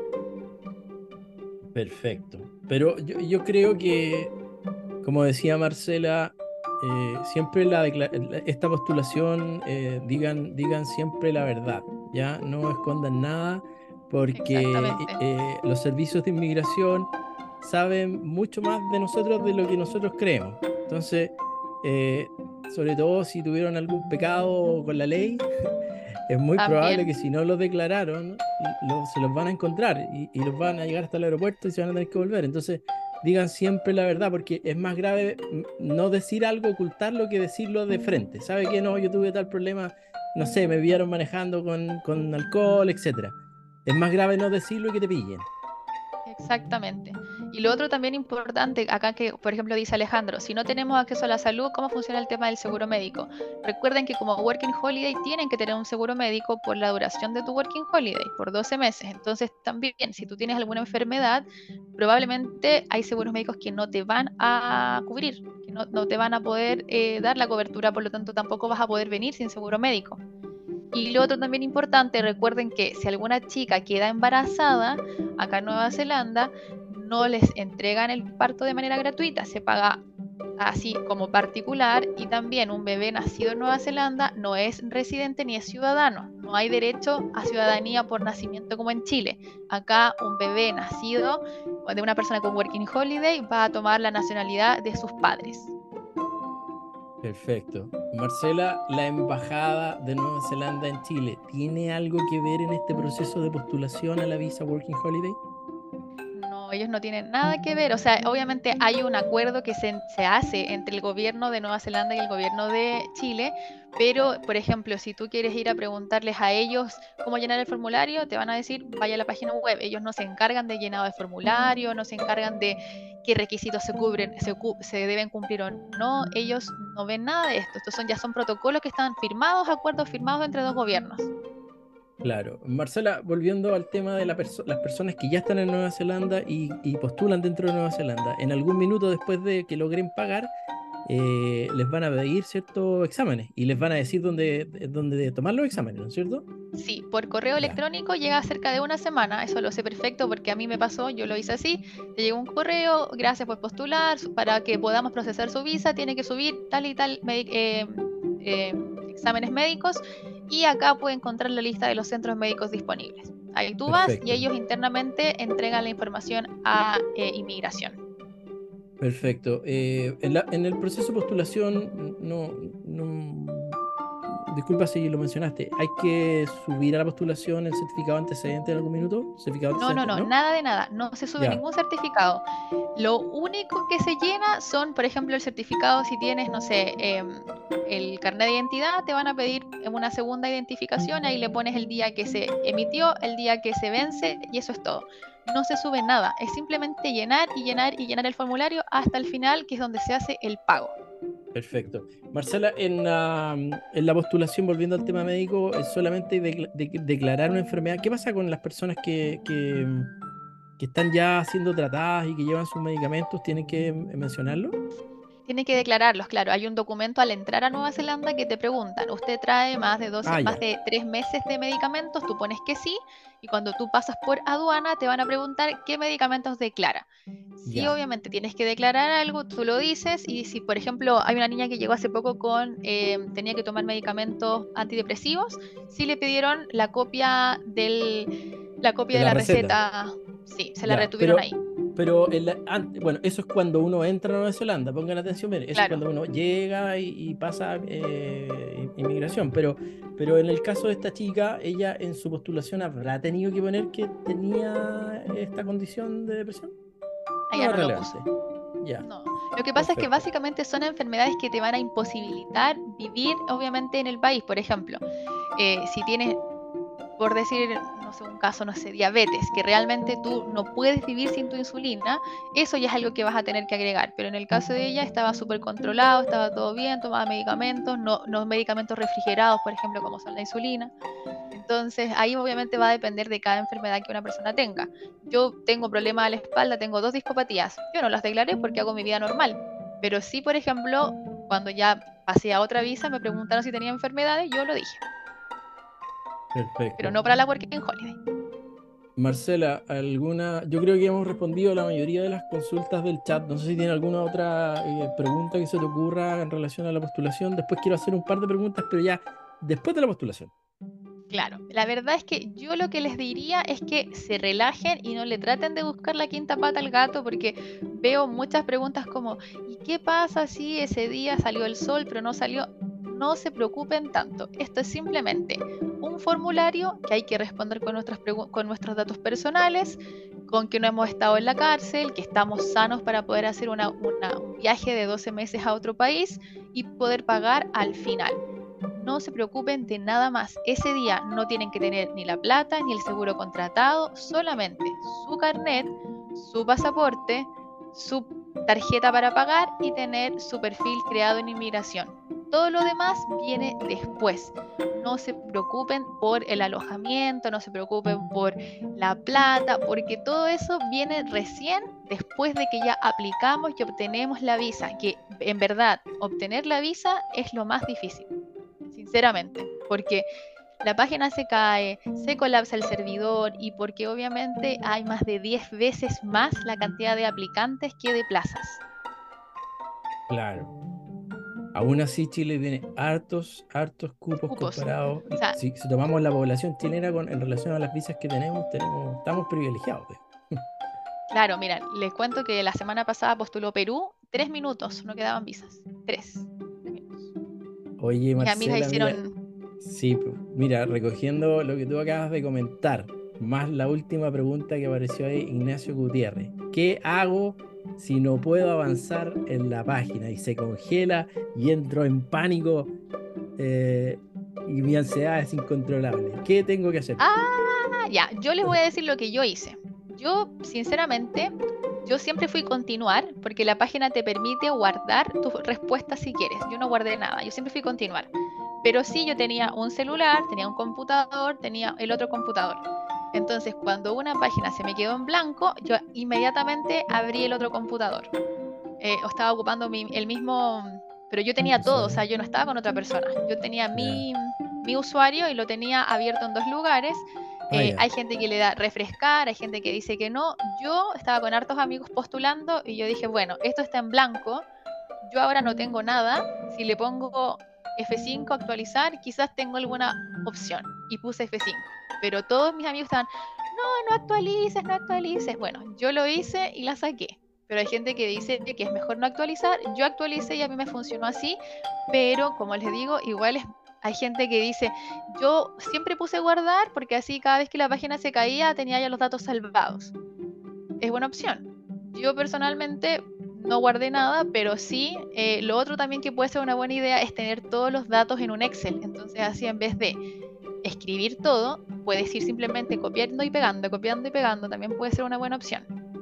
Perfecto. Pero yo, yo creo que, como decía Marcela, eh, siempre la decla- la- esta postulación, eh, digan, digan siempre la verdad, ¿ya? No escondan nada, porque Exactamente. eh, los servicios de inmigración saben mucho más de nosotros de lo que nosotros creemos. Entonces, eh, sobre todo si tuvieron algún pecado con la ley, es muy probable También. que si no lo declararon, lo- se los van a encontrar y, y los van a llegar hasta el aeropuerto y se van a tener que volver. Entonces, digan siempre la verdad, porque es más grave mm, no decir algo, ocultarlo, que decirlo de frente. ¿Sabe qué? No, yo tuve tal problema, no sé, me vieron manejando con, con alcohol, etcétera. Es más grave no decirlo y que te pillen. Exactamente. Y lo otro también importante, acá que por ejemplo dice Alejandro, si no tenemos acceso a la salud, ¿cómo funciona el tema del seguro médico? Recuerden que como Working Holiday tienen que tener un seguro médico por la duración de tu Working Holiday, por doce meses. Entonces también, si tú tienes alguna enfermedad, probablemente hay seguros médicos que no te van a cubrir, que no, no te van a poder eh, dar la cobertura, por lo tanto tampoco vas a poder venir sin seguro médico. Y lo otro también importante, recuerden que si alguna chica queda embarazada acá en Nueva Zelanda, no les entregan el parto de manera gratuita, se paga así como particular, y también un bebé nacido en Nueva Zelanda no es residente ni es ciudadano, no hay derecho a ciudadanía por nacimiento como en Chile. Acá un bebé nacido de una persona con Working Holiday va a tomar la nacionalidad de sus padres. Perfecto. Marcela, ¿la embajada de Nueva Zelanda en Chile tiene algo que ver en este proceso de postulación a la visa Working Holiday? No, ellos no tienen nada que ver. O sea, obviamente hay un acuerdo que se, se hace entre el gobierno de Nueva Zelanda y el gobierno de Chile, pero, por ejemplo, si tú quieres ir a preguntarles a ellos cómo llenar el formulario, te van a decir, vaya a la página web. Ellos no se encargan de llenado de formulario, no se encargan de qué requisitos se cubren, se, se deben cumplir o no. Ellos no ven nada de esto. Estos son, ya son protocolos que están firmados, acuerdos firmados entre dos gobiernos. Claro. Marcela, volviendo al tema de la perso- las personas que ya están en Nueva Zelanda y, y postulan dentro de Nueva Zelanda, en algún minuto después de que logren pagar, eh, les van a pedir ciertos exámenes y les van a decir dónde, dónde tomar los exámenes, ¿no es cierto? Sí, por correo Ya, electrónico llega cerca de una semana, eso lo sé perfecto porque a mí me pasó, yo lo hice así, te llegó un correo, gracias por postular, su- para que podamos procesar su visa, tiene que subir tal y tal medi- eh, eh, exámenes médicos y acá puede encontrar la lista de los centros médicos disponibles. Ahí tú vas y perfecto. ellos internamente entregan la información a eh, inmigración. Perfecto. Eh, en la- en el proceso de postulación, no, no- disculpa si lo mencionaste, ¿hay que subir a la postulación el certificado de antecedentes en algún minuto? ¿Certificado de No, no, antecedentes? no, ¿No? nada de nada, no se sube Ya, ningún certificado. Lo único que se llena son, por ejemplo, el certificado si tienes, no sé, em, el carnet de identidad, te van a pedir una segunda identificación, ahí le pones el día que se emitió, el día que se vence y eso es todo. No se sube nada, es simplemente llenar y llenar y llenar el formulario hasta el final, que es donde se hace el pago. perfecto. Marcela, en la, en la postulación, volviendo al tema médico, es solamente de- de- declarar una enfermedad. ¿Qué pasa con las personas que, que, que están ya siendo tratadas y que llevan sus medicamentos? ¿Tienen que mencionarlo? Tiene que declararlos, claro. Hay un documento al entrar a Nueva Zelanda que te preguntan, ¿usted trae más de doce, Ah, más ya, de tres meses de medicamentos? Tú pones que sí, y cuando tú pasas por aduana te van a preguntar qué medicamentos declara. Si ya. obviamente tienes que declarar algo, tú lo dices, y si por ejemplo hay una niña que llegó hace poco con, eh, tenía que tomar medicamentos antidepresivos, sí le pidieron la copia del, la copia De de la la receta. receta, sí, se la Ya, retuvieron pero, ahí. pero en la- an- bueno, eso es cuando uno entra a Nueva Zelanda, pongan atención, miren, eso es Claro. cuando uno llega y, y pasa eh, inmigración, pero, pero en el caso de esta chica, ella en su postulación habrá tenido que poner que tenía esta condición de depresión. Allá No es no lo puso. relevante. Ya, No, lo que pasa es que perfecto. básicamente son enfermedades que te van a imposibilitar vivir, obviamente, en el país. Por ejemplo, eh, si tienes, por decir, no sé, un caso, no sé, diabetes, que realmente tú no puedes vivir sin tu insulina, eso ya es algo que vas a tener que agregar. Pero en el caso de ella estaba súper controlado, estaba todo bien, tomaba medicamentos, no, no medicamentos refrigerados, por ejemplo, como son la insulina. Entonces, ahí obviamente va a depender de cada enfermedad que una persona tenga. Yo tengo problemas a la espalda, tengo dos discopatías. Yo no las declaré porque hago mi vida normal. Pero sí, por ejemplo, cuando ya pasé a otra visa, me preguntaron si tenía enfermedades, yo lo dije. Pero Perfecto. no para la Working Holiday. Marcela, alguna, yo creo que hemos respondido a la mayoría de las consultas del chat. No sé si tiene alguna otra eh, pregunta que se te ocurra en relación a la postulación. Después quiero hacer un par de preguntas, pero ya después de la postulación. Claro, la verdad es que yo lo que les diría es que se relajen y no le traten de buscar la quinta pata al gato porque veo muchas preguntas como ¿y qué pasa si ese día salió el sol pero no salió? No se preocupen tanto. Esto es simplemente un formulario que hay que responder con, nuestras con nuestros datos personales, con que no hemos estado en la cárcel, que estamos sanos para poder hacer una, una, un viaje de doce meses a otro país y poder pagar al final. No se preocupen de nada más. Ese día no tienen que tener ni la plata ni el seguro contratado, solamente su carnet, su pasaporte, su tarjeta para pagar y tener su perfil creado en inmigración. Todo lo demás viene después. No se preocupen por el alojamiento, no se preocupen por la plata, porque todo eso viene recién después de que ya aplicamos y obtenemos la visa, que en verdad obtener la visa es lo más difícil, sinceramente, porque la página se cae, se colapsa el servidor y porque obviamente hay más de diez veces más la cantidad de aplicantes que de plazas. Claro. Aún así, Chile tiene hartos, hartos cupos Cupos. comparados. O sea, Si, si tomamos la población chilena con, en relación a las visas que tenemos, tenemos, estamos privilegiados. De- claro, mira, les cuento que la semana pasada postuló Perú, tres minutos, no quedaban visas. Tres. Tres minutos. Oye, Mis amigas Marcela, mira, hicieron, sí, pues, mira, recogiendo lo que tú acabas de comentar, más la última pregunta que apareció ahí, Ignacio Gutiérrez. ¿Qué hago si no puedo avanzar en la página y se congela y entro en pánico eh, y mi ansiedad es incontrolable? ¿Qué tengo que hacer? ah, ya, yo les voy a decir lo que yo hice. Yo, sinceramente, yo siempre fui continuar porque la página te permite guardar tus respuestas si quieres. Yo no guardé nada, yo siempre fui continuar. Pero sí, yo tenía un celular, tenía un computador, tenía el otro computador. Entonces, cuando una página se me quedó en blanco, yo inmediatamente abrí el otro computador. eh, o estaba ocupando mi, el mismo, pero yo tenía todo, o sea, yo no estaba con otra persona, yo tenía mi, mi usuario y lo tenía abierto en dos lugares. Ah, Eh, ya. hay gente que le da refrescar, hay gente que dice que no. Yo estaba con hartos amigos postulando y yo dije, bueno, esto está en blanco, yo ahora no tengo nada, si le pongo F cinco actualizar, quizás tengo alguna opción. Y puse F cinco, pero todos mis amigos estaban, no, no actualices, no actualices. Bueno, yo lo hice y la saqué. Pero hay gente que dice que es mejor no actualizar. Yo actualicé y a mí me funcionó así. Pero como les digo, igual es, hay gente que dice, yo siempre puse guardar porque así cada vez que la página se caía tenía ya los datos salvados. Es buena opción. Yo personalmente no guardé nada, pero sí, eh, lo otro también que puede ser una buena idea es tener todos los datos en un Excel. Entonces así en vez de escribir todo, puedes ir simplemente copiando y pegando, copiando y pegando, también puede ser una buena opción.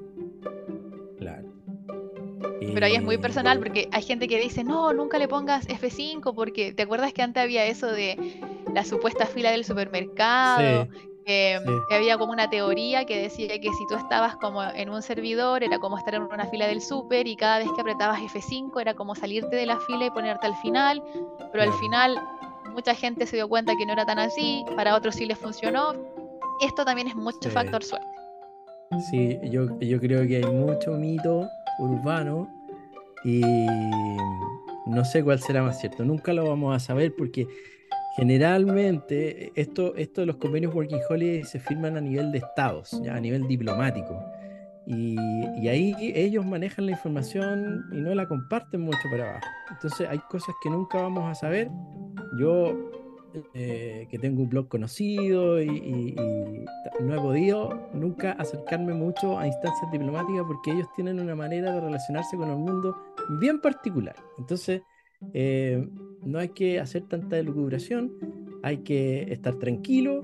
Claro. Pero ahí es muy Eh, personal porque hay gente que dice, no, nunca le pongas F cinco porque ¿te acuerdas que antes había eso de la supuesta fila del supermercado? sí, Eh, sí, había como una teoría que decía que si tú estabas como en un servidor era como estar en una fila del super y cada vez que apretabas F cinco era como salirte de la fila y ponerte al final, pero al claro. final mucha gente se dio cuenta que no era tan así, para otros sí les funcionó. Esto también es mucho Sí, factor suerte. sí, yo, yo creo que hay mucho mito urbano y no sé cuál será más cierto. Nunca lo vamos a saber porque generalmente esto, esto de los convenios Working Holiday se firman a nivel de estados, ya, a nivel diplomático. Y, y ahí ellos manejan la información y no la comparten mucho para abajo. Entonces hay cosas que nunca vamos a saber. Yo, eh, que tengo un blog conocido y, y- y no he podido nunca acercarme mucho a instancias diplomáticas porque ellos tienen una manera de relacionarse con el mundo bien particular. Entonces, eh, no hay que hacer tanta elucubración, hay que estar tranquilo.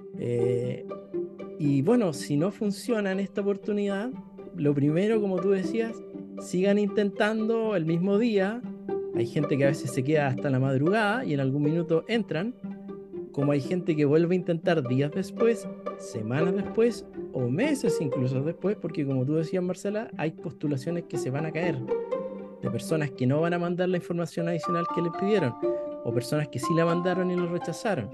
eh, y bueno, si no funciona en esta oportunidad, lo primero, como tú decías, sigan intentando el mismo día. Hay gente que a veces se queda hasta la madrugada y en algún minuto entran, como hay gente que vuelve a intentar días después, semanas después o meses incluso después, porque como tú decías, Marcela, hay postulaciones que se van a caer de personas que no van a mandar la información adicional que les pidieron, o personas que sí la mandaron y lo rechazaron,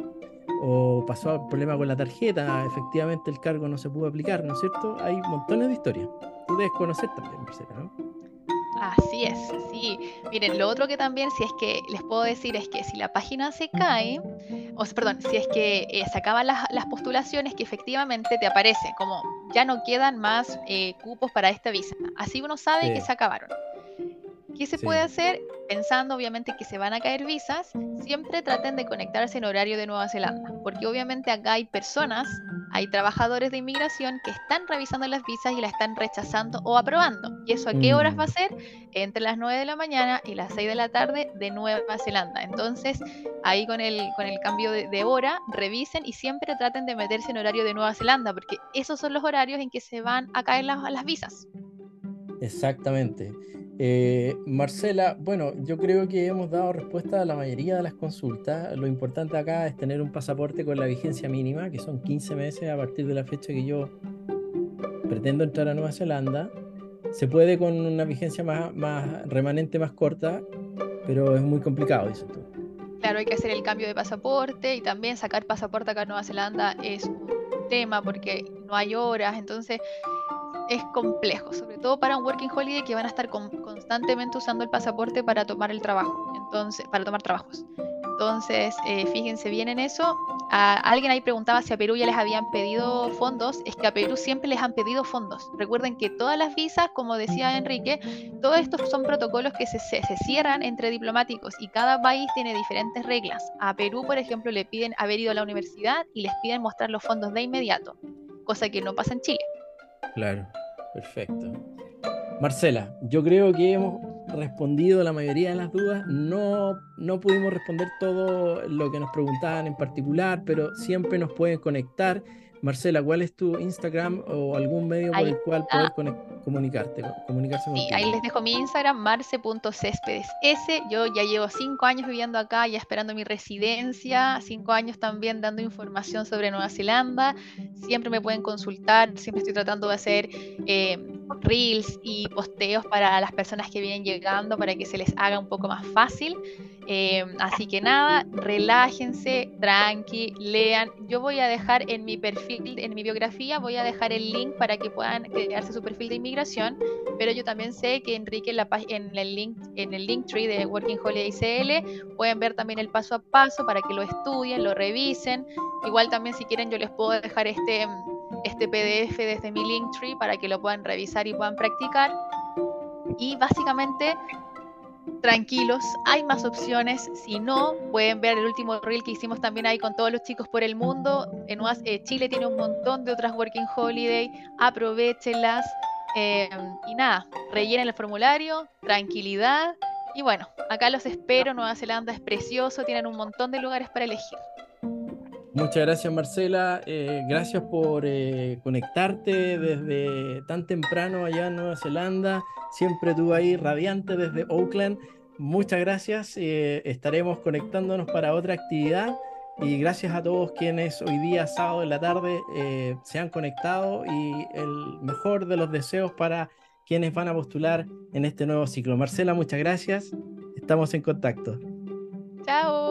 o pasó el problema con la tarjeta, efectivamente el cargo no se pudo aplicar, ¿no es cierto? Hay montones de historias. Tú debes conocer también, Marcela, ¿no? Así es, sí. Miren, lo otro que también, si es que les puedo decir, es que si la página se cae, o sea, perdón, si es que eh, se acaban las, las postulaciones, que efectivamente te aparece como ya no quedan más eh, cupos para esta visa. Así uno sabe que Sí, se acabaron. ¿Qué se puede sí. hacer? Pensando obviamente que se van a caer visas, siempre traten de conectarse en horario de Nueva Zelanda, porque obviamente acá hay personas, hay trabajadores de inmigración que están revisando las visas y las están rechazando o aprobando. ¿Y eso a qué horas va a Mm, ser? Entre las nueve de la mañana y las seis de la tarde de Nueva Zelanda. Entonces, ahí con el, con el cambio de, de hora, revisen y siempre traten de meterse en horario de Nueva Zelanda, porque esos son los horarios en que se van a caer las, las visas. exactamente. Eh, Marcela, bueno, yo creo que hemos dado respuesta a la mayoría de las consultas. Lo importante acá es tener un pasaporte con la vigencia mínima, que son quince meses a partir de la fecha que yo pretendo entrar a Nueva Zelanda. Se puede con una vigencia más, más remanente, más corta, pero es muy complicado, dices tú. Claro, hay que hacer el cambio de pasaporte y también sacar pasaporte acá en Nueva Zelanda es un tema porque no hay horas, entonces es complejo, sobre todo para un working holiday que van a estar con- constantemente usando el pasaporte para tomar el trabajo, entonces, para tomar trabajos. Entonces, eh, fíjense bien en eso. A, alguien ahí preguntaba si a Perú ya les habían pedido fondos. Es que a Perú siempre les han pedido fondos. Recuerden que todas las visas, como decía Enrique, todos estos son protocolos que se, se, se cierran entre diplomáticos y cada país tiene diferentes reglas. A Perú, por ejemplo, le piden haber ido a la universidad y les piden mostrar los fondos de inmediato, cosa que no pasa en Chile. Claro, perfecto. Marcela, yo creo que hemos respondido a la mayoría de las dudas. No, no pudimos responder todo lo que nos preguntaban en particular, pero siempre nos pueden conectar. Marcela, ¿cuál es tu Instagram o algún medio por Ahí el cual está. poder conec- comunicarte, comunicarse Sí, ahí contigo? les dejo mi Instagram, marce punto céspedes ese. Yo ya llevo cinco años viviendo acá, ya esperando mi residencia, cinco años también dando información sobre Nueva Zelanda. Siempre me pueden consultar, siempre estoy tratando de hacer eh, reels y posteos para las personas que vienen llegando para que se les haga un poco más fácil. Eh, así que nada, relájense, tranqui, lean. Yo voy a dejar en mi perfil, en mi biografía, voy a dejar el link para que puedan crearse su perfil de inmigración, pero yo también sé que Enrique en, la, en el link en el Linktree de Working Holiday C L pueden ver también el paso a paso para que lo estudien, lo revisen. Igual también si quieren yo les puedo dejar este, este P D F desde mi Linktree para que lo puedan revisar y puedan practicar. Y básicamente, tranquilos, hay más opciones. Si no, pueden ver el último reel que hicimos también ahí con todos los chicos por el mundo. En eh, Chile tiene un montón de otras Working Holiday, aprovéchenlas. Eh, y nada, rellenen el formulario, tranquilidad. Y bueno, acá los espero. Nueva Zelanda es precioso, tienen un montón de lugares para elegir. Muchas gracias, Marcela. Eh, gracias por eh, conectarte desde tan temprano allá en Nueva Zelanda. Siempre tú ahí radiante desde Auckland. Muchas gracias. Eh, estaremos conectándonos para otra actividad. Y gracias a todos quienes hoy día, sábado en la tarde, eh, se han conectado. Y el mejor de los deseos para quienes van a postular en este nuevo ciclo. Marcela, muchas gracias. Estamos en contacto. Chao.